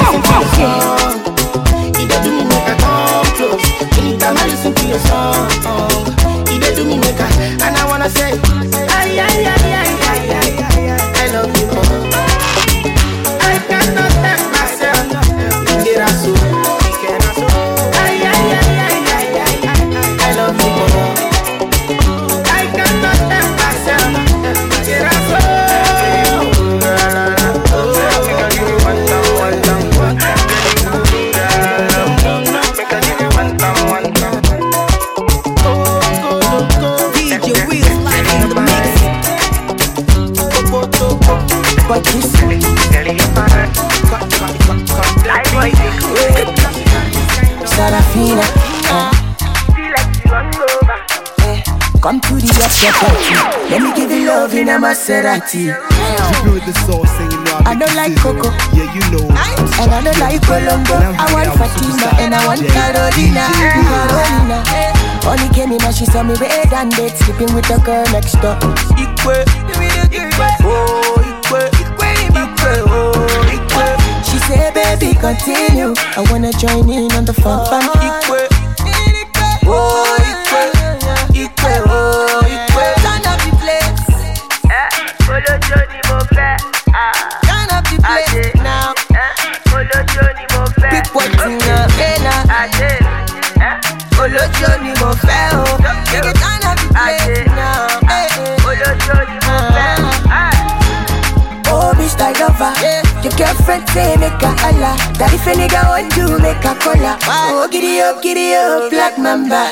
You dey do me make I come close. Anytime I listen to your song, you dey do me make I, and I wanna say, ay ay ay ay ay ay ay, I love you more. I cannot help myself. Get so, get so. Ay ay ay ay ay ay, I love you more. I cannot help myself. Get so. But this Sarafina, uh. eh. Come to the after party. Let me give you love in a Maserati. You build the sauce and you know I don't like Coco. Yeah, you know. And I don't like Colombo. I want Fatima and I want Carolina. Carolina. Only came in and she saw me red and dead, sleeping with the girl next door. Ikwe, Ikwe, oh Ikwe, Ikwe, Ikwe, oh Ikwe. She said, baby, continue. I wanna join in on the fun fun. Ikwe, oh Ikwe, Ikwe, oh Ikwe. Turn up the place. Eh, follow Johnny Mofe. Ah, turn up the place now. Eh, follow Johnny Mofe. Pick one thing up, eh now. Olójó ni mo fẹ́ o, you can turn up the place now. Olójó ni mo fẹ́. Oh, Mister Lover, your girlfriend say make her Allah. That if a nigga want to make a cola, oh giddy up, giddy up, black mamba.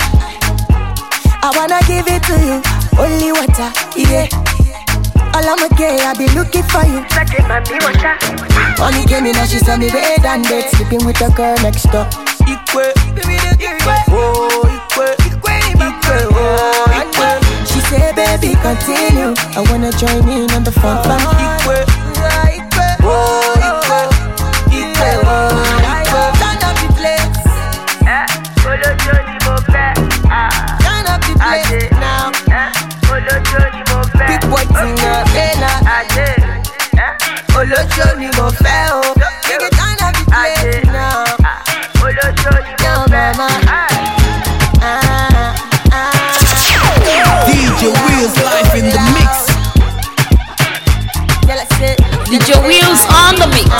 I wanna give it to you, only water, yeah. All I'm okay, I be looking for you. Money came in and she saw me red and dead, sleeping with a girl next door. Ikwe, Ikwe, oh Ikwe, Ikwe, Ikwe, oh Ikwe. She said, baby, continue. I wanna join in on the fun fun. Ikwe, Ikwe, oh Ikwe, Ikwe, oh Ikwe. Turn up the place. Eh, follow Johnny Mopé. Ah, turn up the place now. Eh, follow Johnny Mopé. Big boy thing up, eh now. Eh, follow Johnny Mopé. Oh, nigga, turn up the place now. Follow Johnny Mopé. D J Wheels live in the mix. D J Wheels on the mix.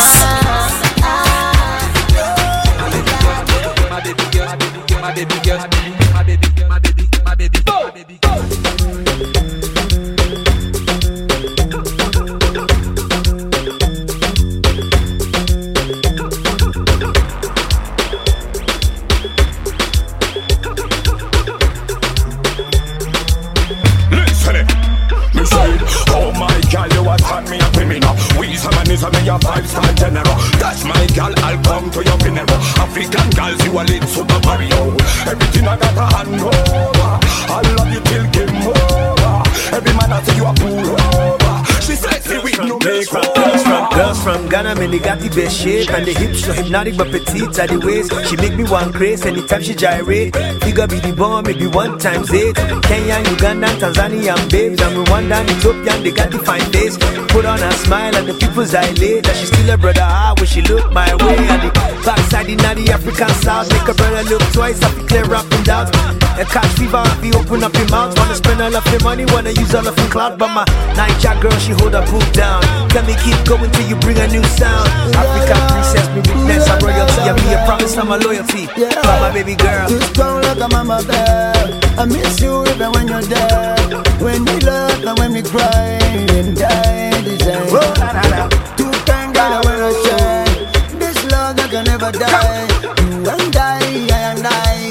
My baby girl, my baby girl, my baby girl, my baby girl, my baby girl, my baby girl, my baby girl. Oh my girl, you a turn me up in me now. We some man is a me a five star general. That's my girl, I'll come to your funeral. African girls, you a lit Super Mario. Everything I got a hand over. I love you till game over. Every man I say you a pull over. She sexy with no makeup. Girls from, girls from Ghana, man, they got the best shape. And the hips so hypnotic but petite at the waist. She make me one craze anytime she gyrate. Figure be the bomb, maybe one times eight. Kenya, Uganda, Tanzania, babes. And Rwanda, Ethiopian, they got the fine face. Put on a smile and the people's dilate. That she still a brother, ah, when she look my way. And the backside in the African South. Make a brother look twice, I be clear up and down. A catch fever, I be open up your mouth. Wanna spend all of your money, wanna use all of your cloud. But my Niger girl, she hold her boot down. Tell me keep going till you bring a new sound. African princess, me weakness, I'm royalty. I be a promise, I'm a loyalty. For my baby girl. You strong like a mama bear. I miss you even when you're there. When we love and when we cry and die, design. Oh, na, na, na. Two kind girl, I wanna share. This love that can never die. You and I, I and I.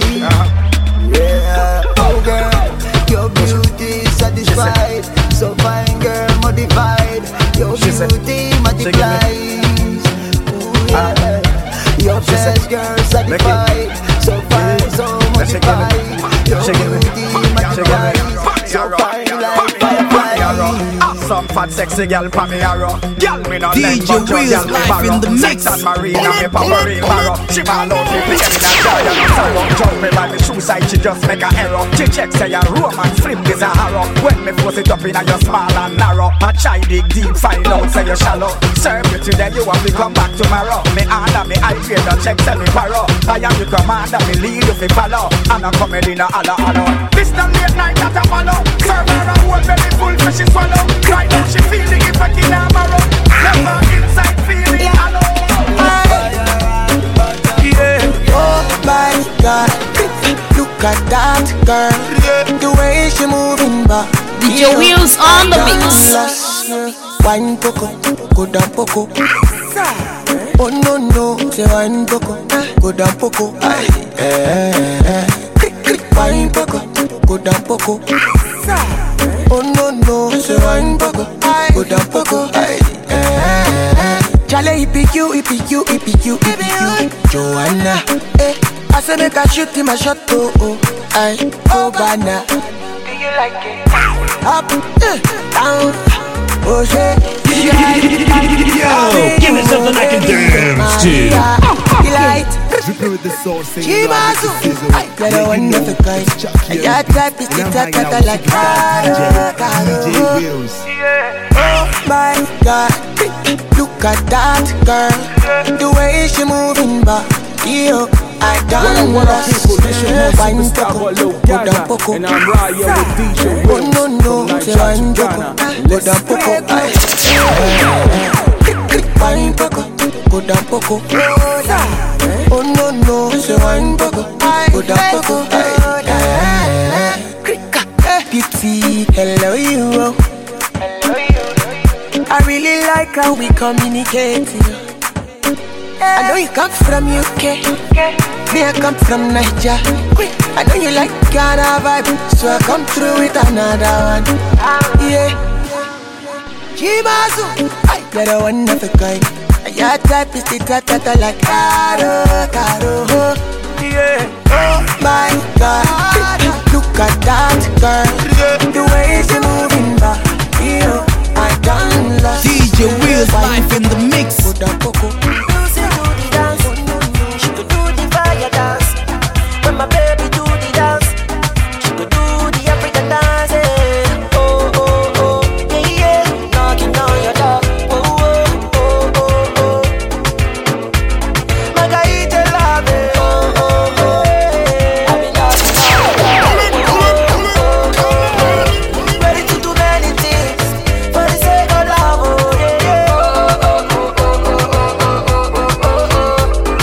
Yeah, oh girl, your beauty satisfied. So fine girl, modified. Your beauty multiplies. Ooh, yeah. Your face girl satisfied. So fine, so modified. Your beauty multiplies. So fine like firefly. Some fat sexy girl pa me arrow. Girl me not D J Wheels live in the mix. Sex and Marina me power in barrow. She ball out me play me that joy and sorrow. Jump me by me shoe side, she just make a error. She check say a romance flip is a harrow. When me force it up in a your small and narrow. I try dig deep, find out say you shallow. Serve you today, you have to come back tomorrow. Me under me I grade the check say me paro. I am the commander, me lead you fi follow. And I'm coming in a holla holla. This the late night that I follow. Serve her a whole belly full for she swallow. Cry down she feel the effect in her marrow. Never inside feeling hollow. Yeah. Oh my God, look at that girl. The way she moving back. D J Wheels on the mix. Wine poco, go down poco. Oh no no, say wine poco, go down poco. Aye, eh, eh. Wine poco, go down poco. Oh no no, say wine poco, go down poco. Aye, eh, eh. Chale hippie you, hippie you, hippie you, hippie you, Joanna. Eh, I say make a shoot in my shot, oh oh. Aye, oh banana. Do you like it? Up, eh, down. Oh shit. Yo, give me something I can dance to. Delight. Dripping with the sauce, She mazu. I got a wonderful kind. I got that bitch that got like D J Wheels. Oh my God, look at that girl. The way she moving back. Yo, I done what up, people? This your man, Superstar boy Lil Gaga, and I'm right here with D J Wheels. Oh no no, say wine Ghana. Go down poco. Wine poco, go down poco. Oh no no, say wine poco, go down poco. Beauty, hello you. I really like how we communicate. I know you come from U K, me I come from Niger. I know you like Ghana vibe, so I come through with another one. Yeah, Jimazu, you're the one of a kind. Your type is the type that I like. Caro, caro, yeah. Oh my God, look at that girl, the way she moving back. You, I done lost. D J Will's life in the mix. When my baby do the dance, she could do the African dance. eh. Oh, oh, oh, yeah, yeah. Knocking on your door. Oh, oh, oh, oh, oh. Margarita love it. Oh, oh, oh, yeah. I be knocking on your door. Oh, oh, oh, oh. Ready to do many things for the sake of love. Oh, yeah, yeah. Oh, oh, oh, oh, oh, oh, oh, oh, oh, oh.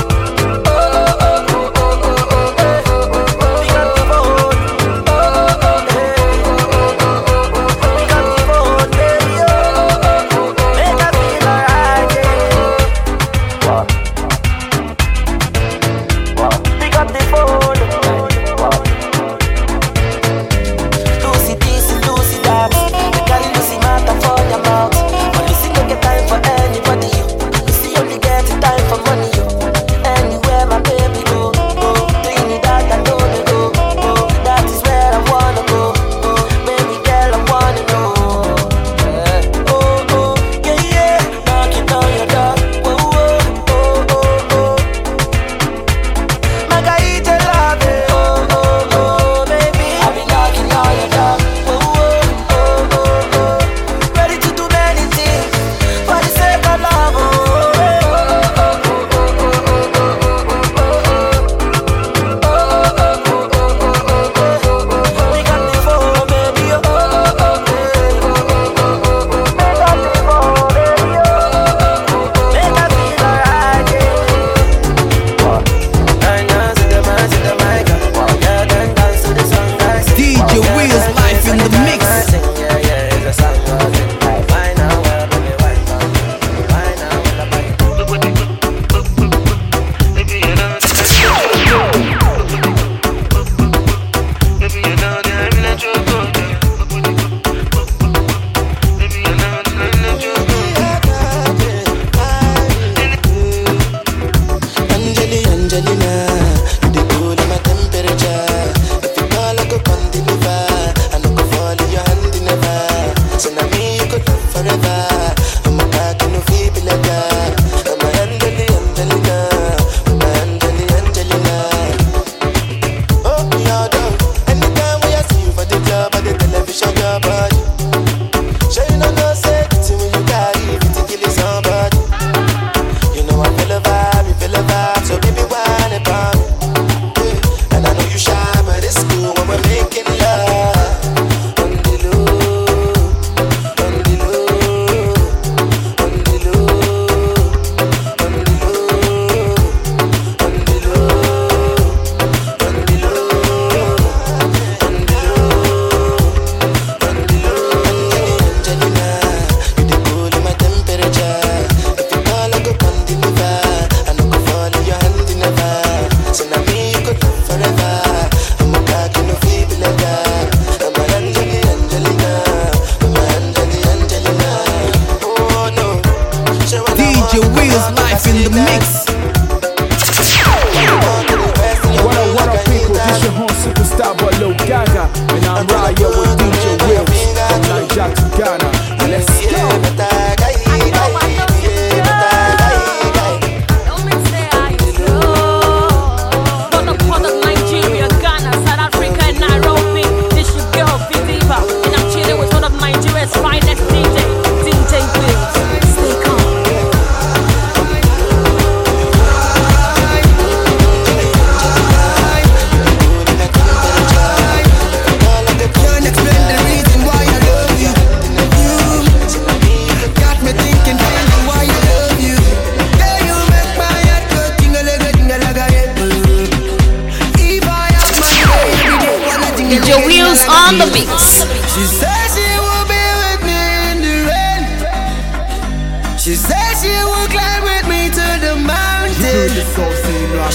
on the mix. She said she will be with me in the rain. She said she will climb with me to the mountain.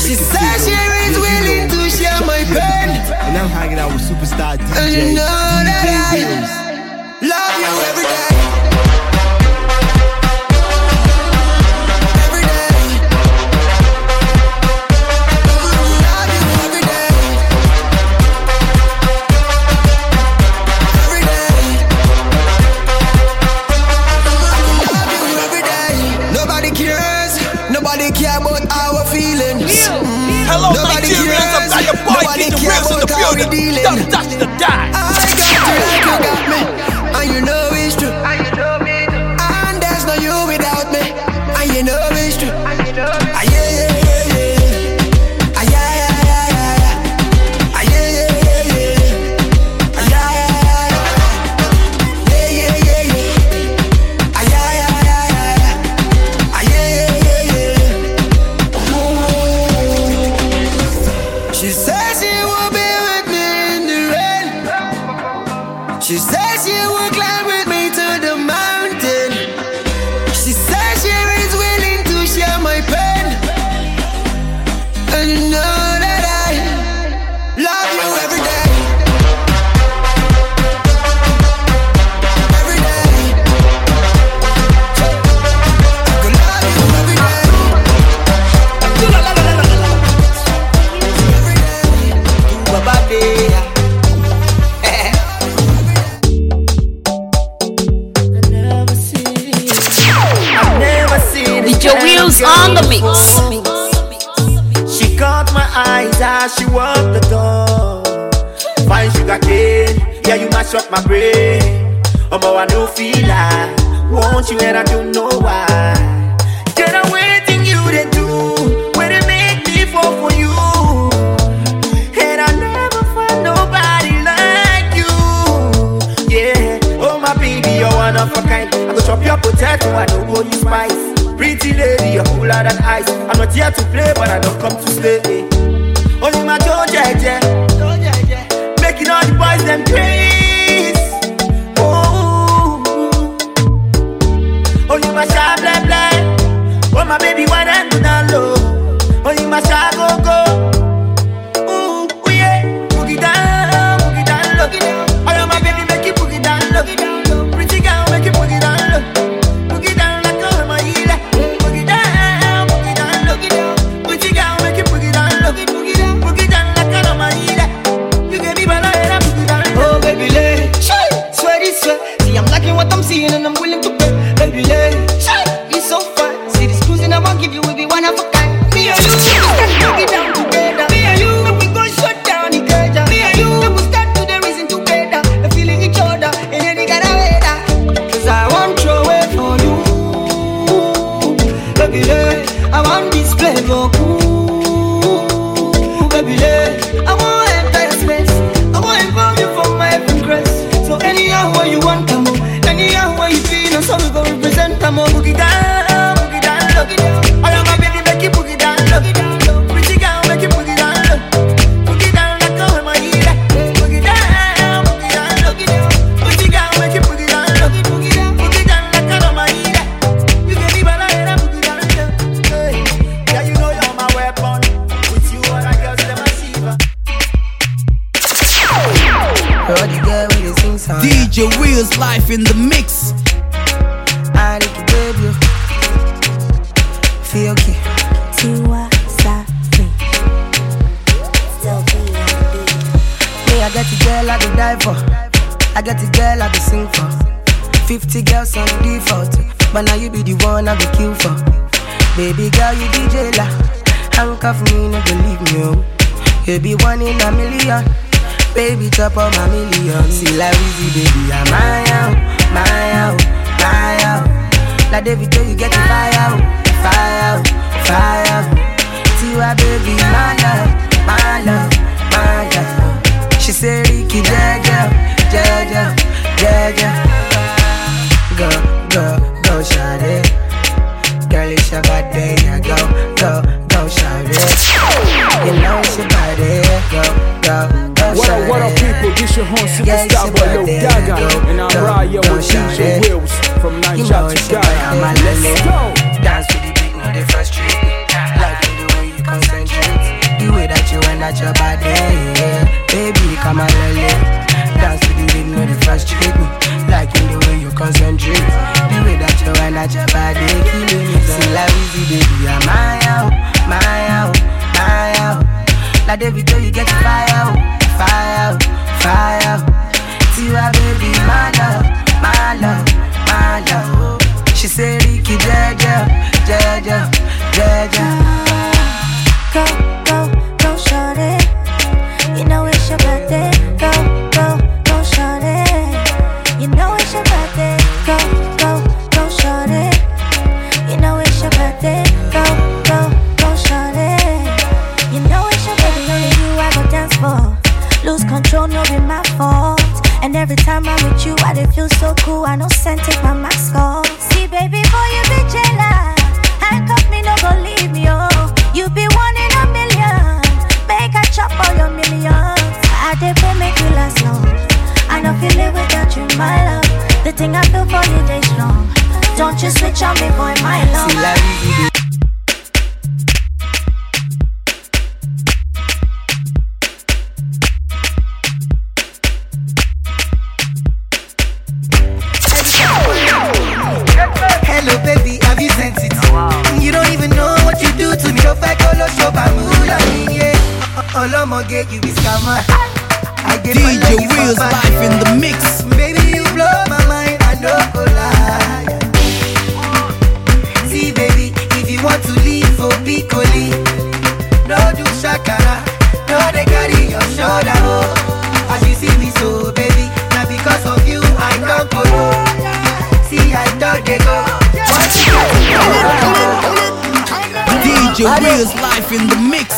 making She said she is willing to share my pain, and I'm hanging out with superstar D J, and you know that D J I Wills. love you every day. Hello, Nigerians, I've got your boy D J Wills in the building. Don't touch the dime. I got you like you got me, and you know it's true. And there's no you without me, and you know it's true. Ah, yeah, yeah, yeah, yeah. Ah, yeah, yeah, yeah, yeah. Ah, yeah, yeah, yeah, yeah. Ah, yeah, yeah, yeah, yeah. Yeah, yeah, yeah, yeah. Ah, yeah, yeah, yeah, yeah. Ah, yeah, yeah, yeah, yeah. Ooh. She says she will be with me in the rain. She says she will climb with me to the mountain. She says she is willing to share my pain, and you know that I love you every day. Every day. I could love you every day. Every day. Baba day. D J Wills on the mix. She caught my eyes as she walked the door. Fine sugar cane, yeah, you mash up my brain. Oh, but I don't feel like want you and I don't know why. Get away thing you they do, where they make me fall for you. And I never find nobody like you. Yeah, oh my baby, you're one of a kind. I go chop your potato, I don't go you spice. Pretty lady, a whole lot of ice. I'm not here to play, but I don't come to stay. Only my Joe Jeje, making all the boys them crazy. Oh, oh, you my shy blah blah. Oh my baby, why don't you down low? Oh, you my shy go go. Ooh, ooh yeah, boogie down, boogie down low. Oh, you my baby, make it boogie down low. Pretty girl, make it boogie down low. What I'm seeing and I'm willing to pay, baby, yeah. It's so fun. See this cruising I won't give you will be one of a kind. Me and you, we can get down together. Me and you, we go shut down the cage. Me and you, we start to the reason together. We're feeling each other and then they gotta wait. Cause I want to wait for you, baby, yeah. I want this flavor, cool, baby, yeah. I want entire space. I want to involve you for my every grace. So anyhow where you want come on. Anyhow, what you feel, so we gon' represent them all. Boogie down, boogie down, look it down. All of my baby make it boogie down, look it down. Pretty girl make it boogie down, look. Boogie down, like go in my ear. Boogie down, boogie down, look it down. Pretty girl make it boogie down, look. Boogie down, boogie down, like go in my ear. You get me better than a boogie down, look. Yeah, you know you're my weapon. With you, all I girls them a shiver. Oh, the girl with the sing song. D J Wills life in the mix. I need to baby you. Feel okay. Tiwa Safi. Me, I get the girl I go die for. I get the girl I go sing for. Fifty girls on the default, but now you be the one I go kill for. Baby girl, you D J la. Handcuff me, no believe me, oh. You be one in a million. Baby, top of my million. See like easy, baby, I'm my out, my out, my out. Like David, you get the fire out, fire out, fire out. Tiwa, baby, my love, my love, my love. She say, Ricky, Jaja, Jaja, Jaja. Go, go, go, shawty. Girl, it's your body, go, go, go, shawty. You know it's your body, go, go. What up, what up, people? This your home superstar boy Lil Gaga, and I'm Raya with D J Wills from Nigeria to Ghana. Let's go. Dance with the beat, no they frustrate me. Like the way you concentrate. David, you get fire, fire, fire. Tiwa baby, my love, my love, my love. She say Ricky Jaja, Jaja, Jaja. Go, go, go, shorty. You know it's your birthday. Go, go, go, shorty. You know it's your birthday. Go, go, go, shorty. You know it's your birthday. Go, go, go, shorty. You know it's your birthday. Only you I go dance for. Lose control, no be my fault. And every time I'm with you, I dey feel so cool. I know send take my mask off. See, baby, boy, you be jealous. Handcuff me, no go leave me, oh. You be one in a million. Make I chop all your millions. I dey pray make you last long. I don't feel it without you, my love. The thing I feel for you, they strong. Don't you switch on me, boy, my love. See, like you hello, baby, have you sent it? You don't even know what you do to me. Show back all your show, Bamula, yeah. All I'm gonna get you is scammer. I get D J Will's life in the mix. Baby, you blow my mind, I don't go lie. See, baby, if you want to leave for Piccoli, no do shakara, no they carry your shoulder, oh. As you see me so, baby, now because of you, I don't go. See, I don't they go. D J Will's life in the mix.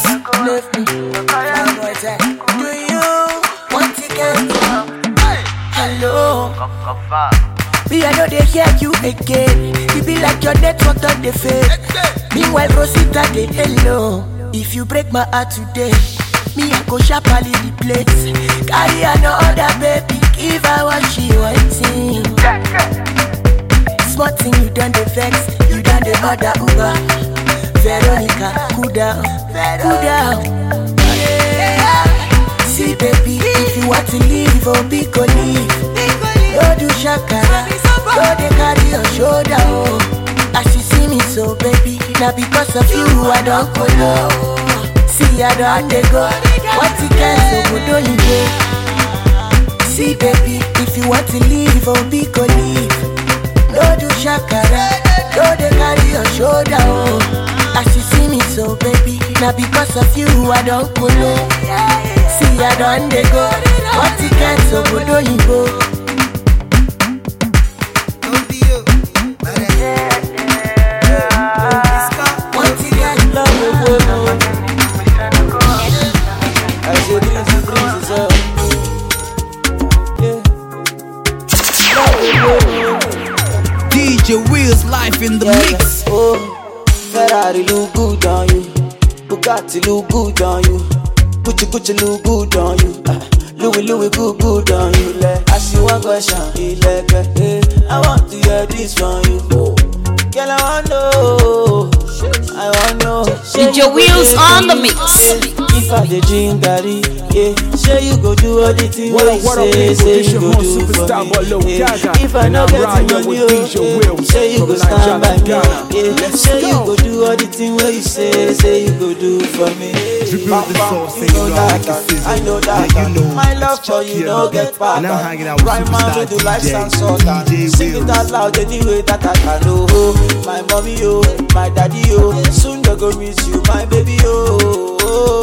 Do you want to get hello? Me, I know they hear you again. You be like your network on the fade. Meanwhile, Rosita, they hello. If you break my heart today, me, I go sharply the place. Carry another baby, give her what she wanting. Smart thing, you done the vex, you done the other Uber. Veronica, cool down, cool down. Yeah. See, baby, if you want to leave, oh, be go leave. Don't do shakara, don't they carry your shoulder, oh. As you see me so, baby, now because of you, I don't go low. See, I don't they go. What you can, so good, don't you go. See, baby, if you want to leave, oh, be go leave. Don't do shakara, don't they carry your shoulder, oh. As you see me so, baby, now because of you, I don't go low. See, I don't they go. What you can, so good, don't you go. What you can, love you, go. I say, this is this is up. D J Will's life in the Yeah, mix. Oh, Ferrari look good on you. Bugatti look good on you. Gucci Gucci look good on you. Uh, Louis Louis good good on you. Like, I see one question, he like, hey, I want to hear this from you. Oh, girl, I want to know. I want to know. D J Will's on the mix. If I the dream daddy, yeah, say you go do all the things what, what say, say you go do for me. Yeah. If I no get the money, yeah, say you go stand by me. Yeah. Say you go do all the things what you say, say you go do for me. Rebuild the soul, say you know I can sizzle. I know that, yeah, you know my love for you no get back. And I'm hanging out with right man with the lifestyle sort of sing it out loud anyway that I can know. My mommy, oh, my daddy, oh, soon they go miss you, my baby, oh.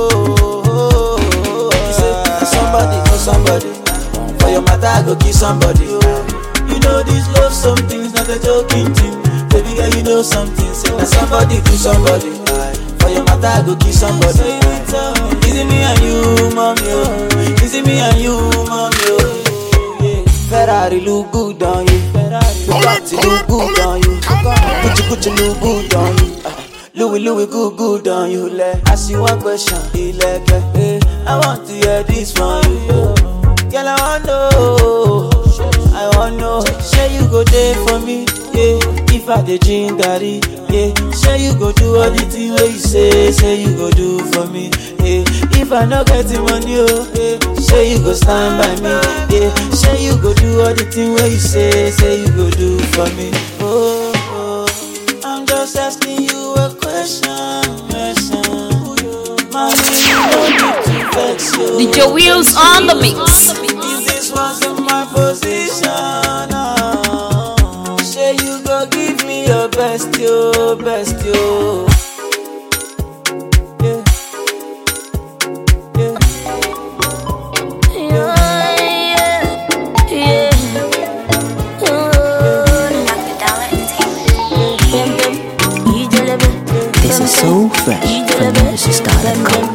Somebody know somebody. For your mother, I go kiss somebody. You know this love, something's not a joking thing. Baby girl, you know something. Say that somebody do somebody. For your mother, I go kiss somebody. Is it me and you, mommy? Is it me and you, mommy? Ferrari look good on you. Bugatti look good on you. Gucci Gucci look good on you. Louis Louis good good on you. Like, ask you one question, he like, hey, I want to hear this from you. Girl, I want to know, I want to know. Say you go there for me, yeah. If I the dream daddy, yeah. Say you go do all the things where you say, say you go do for me, yeah. If I not get the money, oh, yeah. Say you go stand by me, yeah. Say you go do all the things where you say, say you go do for me, oh, oh. I'm just asking you a question, question. Mommy, you don't need to vex you. D J Wheels on the mix. If this wasn't my position, oh, say you go give me your best, yo, best, yo. Yeah. Yeah. This is so fresh from Star dot com.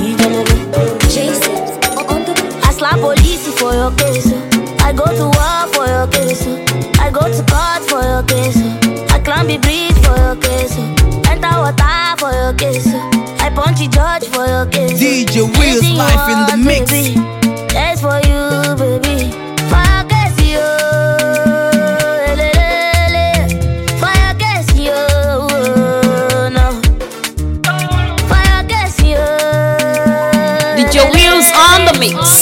I slap police for your case. I go to war for your case. I go to court for your case. I climb the bridge for your case. Enter water for your case. I punch the judge for your case. D J Wheels life in the mix. That's for you, baby. For your case, yo. For your case, yo. No. For your case, yo. D J Wheels on the mix.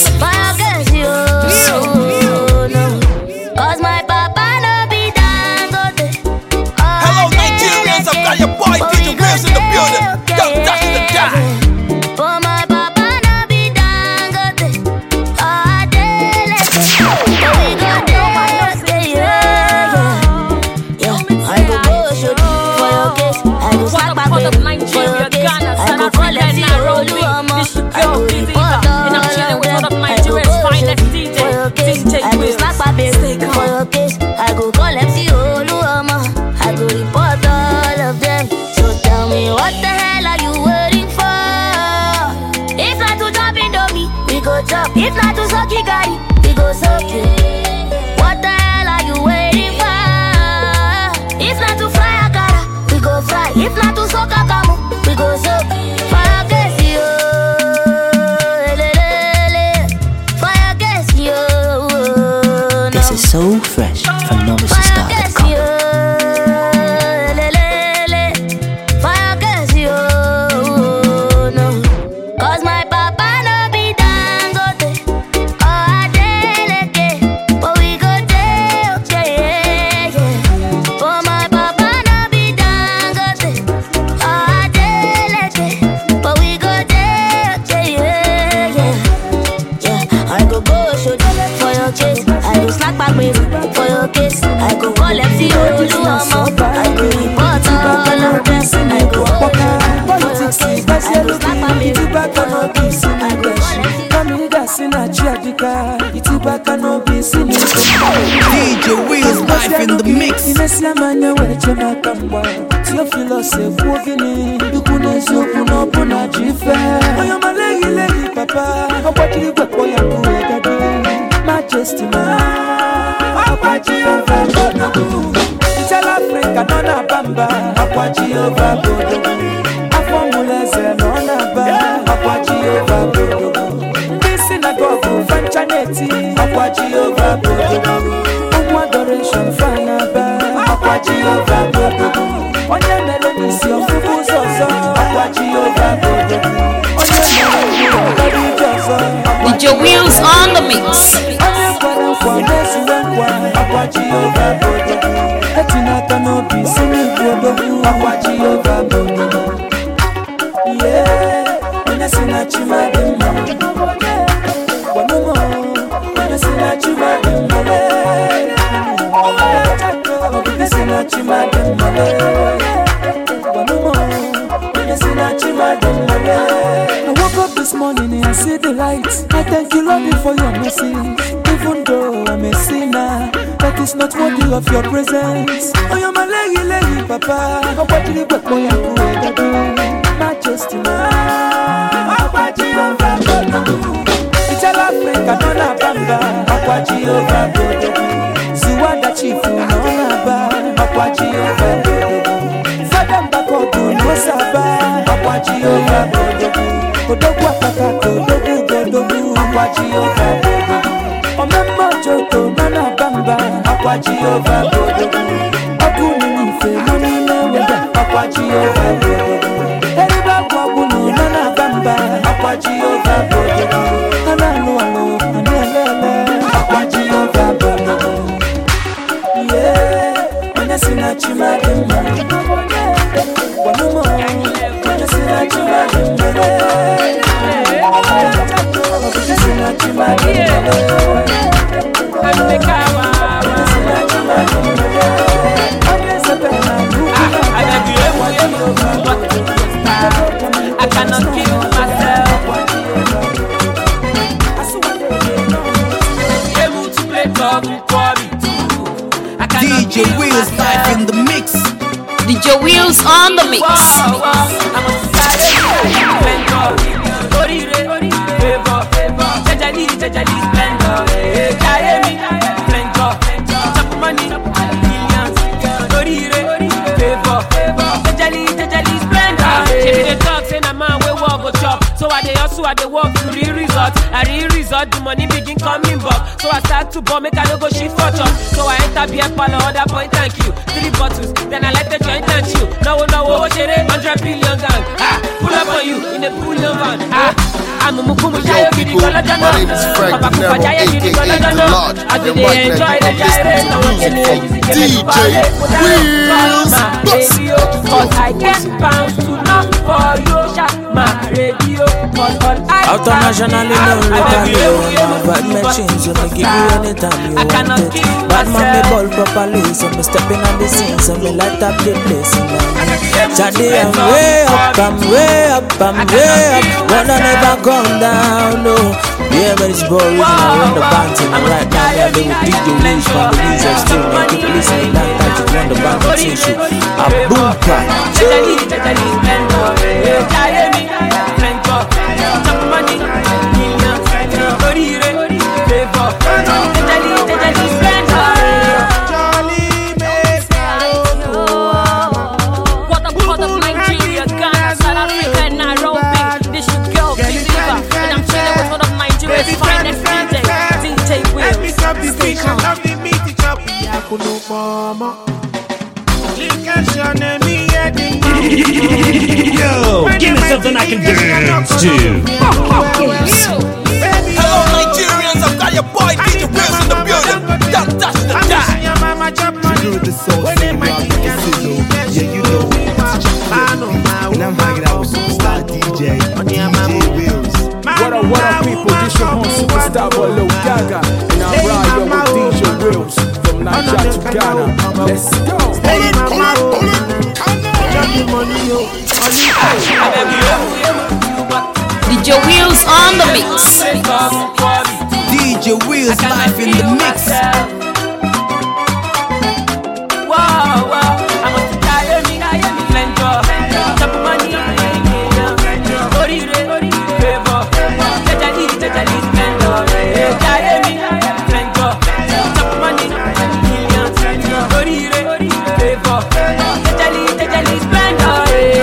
If not to suck you, got it, we go suck you. What the hell are you waiting for? If not to fly a car, we go fly. If not to suck a kamu, we go suck. Fire gas you, fire gas you. This is so fresh from Novice Star dot com. Fire gas you, no. Cause my papa no be Dangote. For your case, I go call M C Oluomo. I go report all of them. I go politics, I go slap a baby. I go D J Wheels life in the mix. Majesty man, Aqua Jehovah Bodogu. Tell Africa nona bamba, Aqua Jehovah Bodogu. Afomuleze nona ba, Aqua Jehovah Bodogu. This synagogue, Fanchaneti, Aqua Jehovah Bodogu. Um adoration fanaba, Aqua Jehovah Bodogu. Onye melody si ofufu zozo, Aqua Jehovah Bodogu. Onye melody ofufu zozo. D J Wheels on the mix. I woke up this morning and I see the light. I thank you, Lord, for your mercy. Even though I'm a sinner, that is not worthy of your presence. Oh, you're my lady, lady, papa. Oh, what did you put me up with? Majesty, man. Oh, what did you put me up with? It's a love thing, I don't have bamba. Oh, what did you put me up with? Zuwanda chifu, no naba. Oh, what did you put me up with? Fadam bako, no saba. Oh, what did you put me up with? Kodogwa kaka, kodogu, kodogu. Oh, what did you put me up with? Omembo joto nana bamba Aqua Jehovah Bodogu. Akuni nife mani meweda Aqua Jehovah Bodogu. Eriba gwabunu nana bamba Aqua Jehovah Bodogu. Ananu alo anelele Aqua Jehovah Bodogu. Yeah, wana sina chima dima. Wanumo, wana sina chima dima. I cannot kill myself. Able to play double quality. D J Wheels live in the mix. D J Wheels on the mix. Wow, wow. I'm a splendor. Jajali, jajali, splendor. Jayemi, splendor. Chop money, millions. Jajali, jajali, splendor. She dey talk, say na man we walk go chop. So I dey hustle, I dey work to real result. I real result, the money begin coming back. So I start to bomb, make I no go shit for chop. So I enter beer parlor, order point, thank you. Three bottles, then I let the joint and you. No, no, oh, shit, hundred billion gang. Ah, pull up on you in a pull van. Ah, I'm a mukumu jayo, Yo, people, my name is Frank Nero, aka The Lodge, and right now you are listening to music from D J Wheels Bus. Cause I get bounce to knock for you, shot my radio. Internationally known locally, I'm a bad machine, so me give you anytime you want it. Bad man me ball properly, so me stepping on the scene, so me light up the place. Today I'm way up, I'm way up, I'm way up. Wanna never come down, no. Yeah, but it's boring, I run the band and right now we are doing D J Wheels from the Weezer still. Man, keep listening, that touch it, run the band and say shoot. A boom pack. Yo, give me something I can dance to. Hello Nigerians, I've got your boy D J Wheels in the building. Don't touch the die. You the soul singing out with the sizzle. Yeah, you know it's Chuck, and I'm hanging out with superstar D J, D J Wheels. What up, what up, people? This your home superstar, boy, Lil Gaga, and I'm right here with D J Wheels from Nigeria to Ghana. Let's go. D J Wheels on the mix. D J Wheels live in the mix. Wow, wow, I'm a tire, me, I am a flanker. Chop money, Orire, favor. Jajali, jajali, splendor. Tire me, flanker. Chop money, millions. Orire, favor. Jajali, jajali, splendor.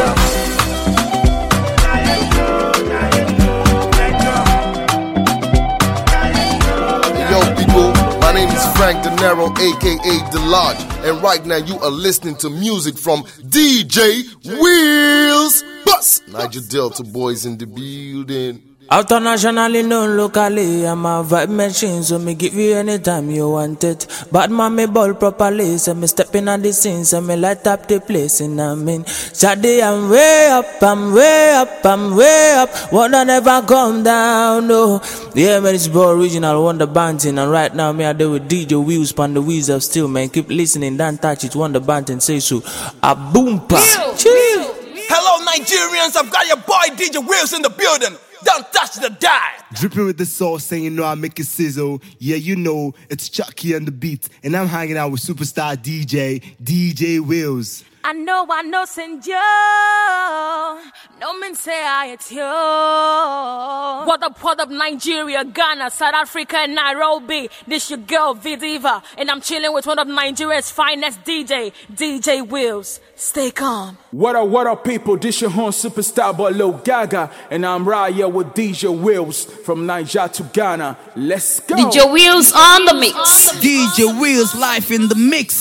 Yo, people, my name is Frank De Niro, aka The Lodge, and right now you are listening to music from D J Wheels Bus. Niger Delta boys in the building. Internationally known locally, I'm a vibe machine, so me give you anytime you want it. Bad man me ball properly, so me stepping on the scene, so me light up the place, and I mean, Shadi, I'm way up, I'm way up, I'm way up. Wanna never come down, no. Yeah, man, it's boy original Wonder Banting, and right now me I do with D J Wheels, pan the wheels of steel, man. Keep listening, don't touch it. Wonder Banting say so. A boom pa. Hello Nigerians, I've got your boy D J Wheels in the building. Don't touch the die. Dripping with the sauce, saying you know I make it sizzle. Yeah, you know it's Chucky on the beat, and I'm hanging out with superstar D J, D J Wheels. I know, I know, send you. No man say I it's you. What up, what up, Nigeria, Ghana, South Africa, and Nairobi. This your girl, Vidiva, and I'm chilling with one of Nigeria's finest D J, D J Wheels. Stay calm. What up, what up, people? This your home superstar, boy, Lil Gaga, and I'm right here with D J Wheels from Nigeria to Ghana. Let's go. D J Wheels on the mix. D J Wheels live in the mix.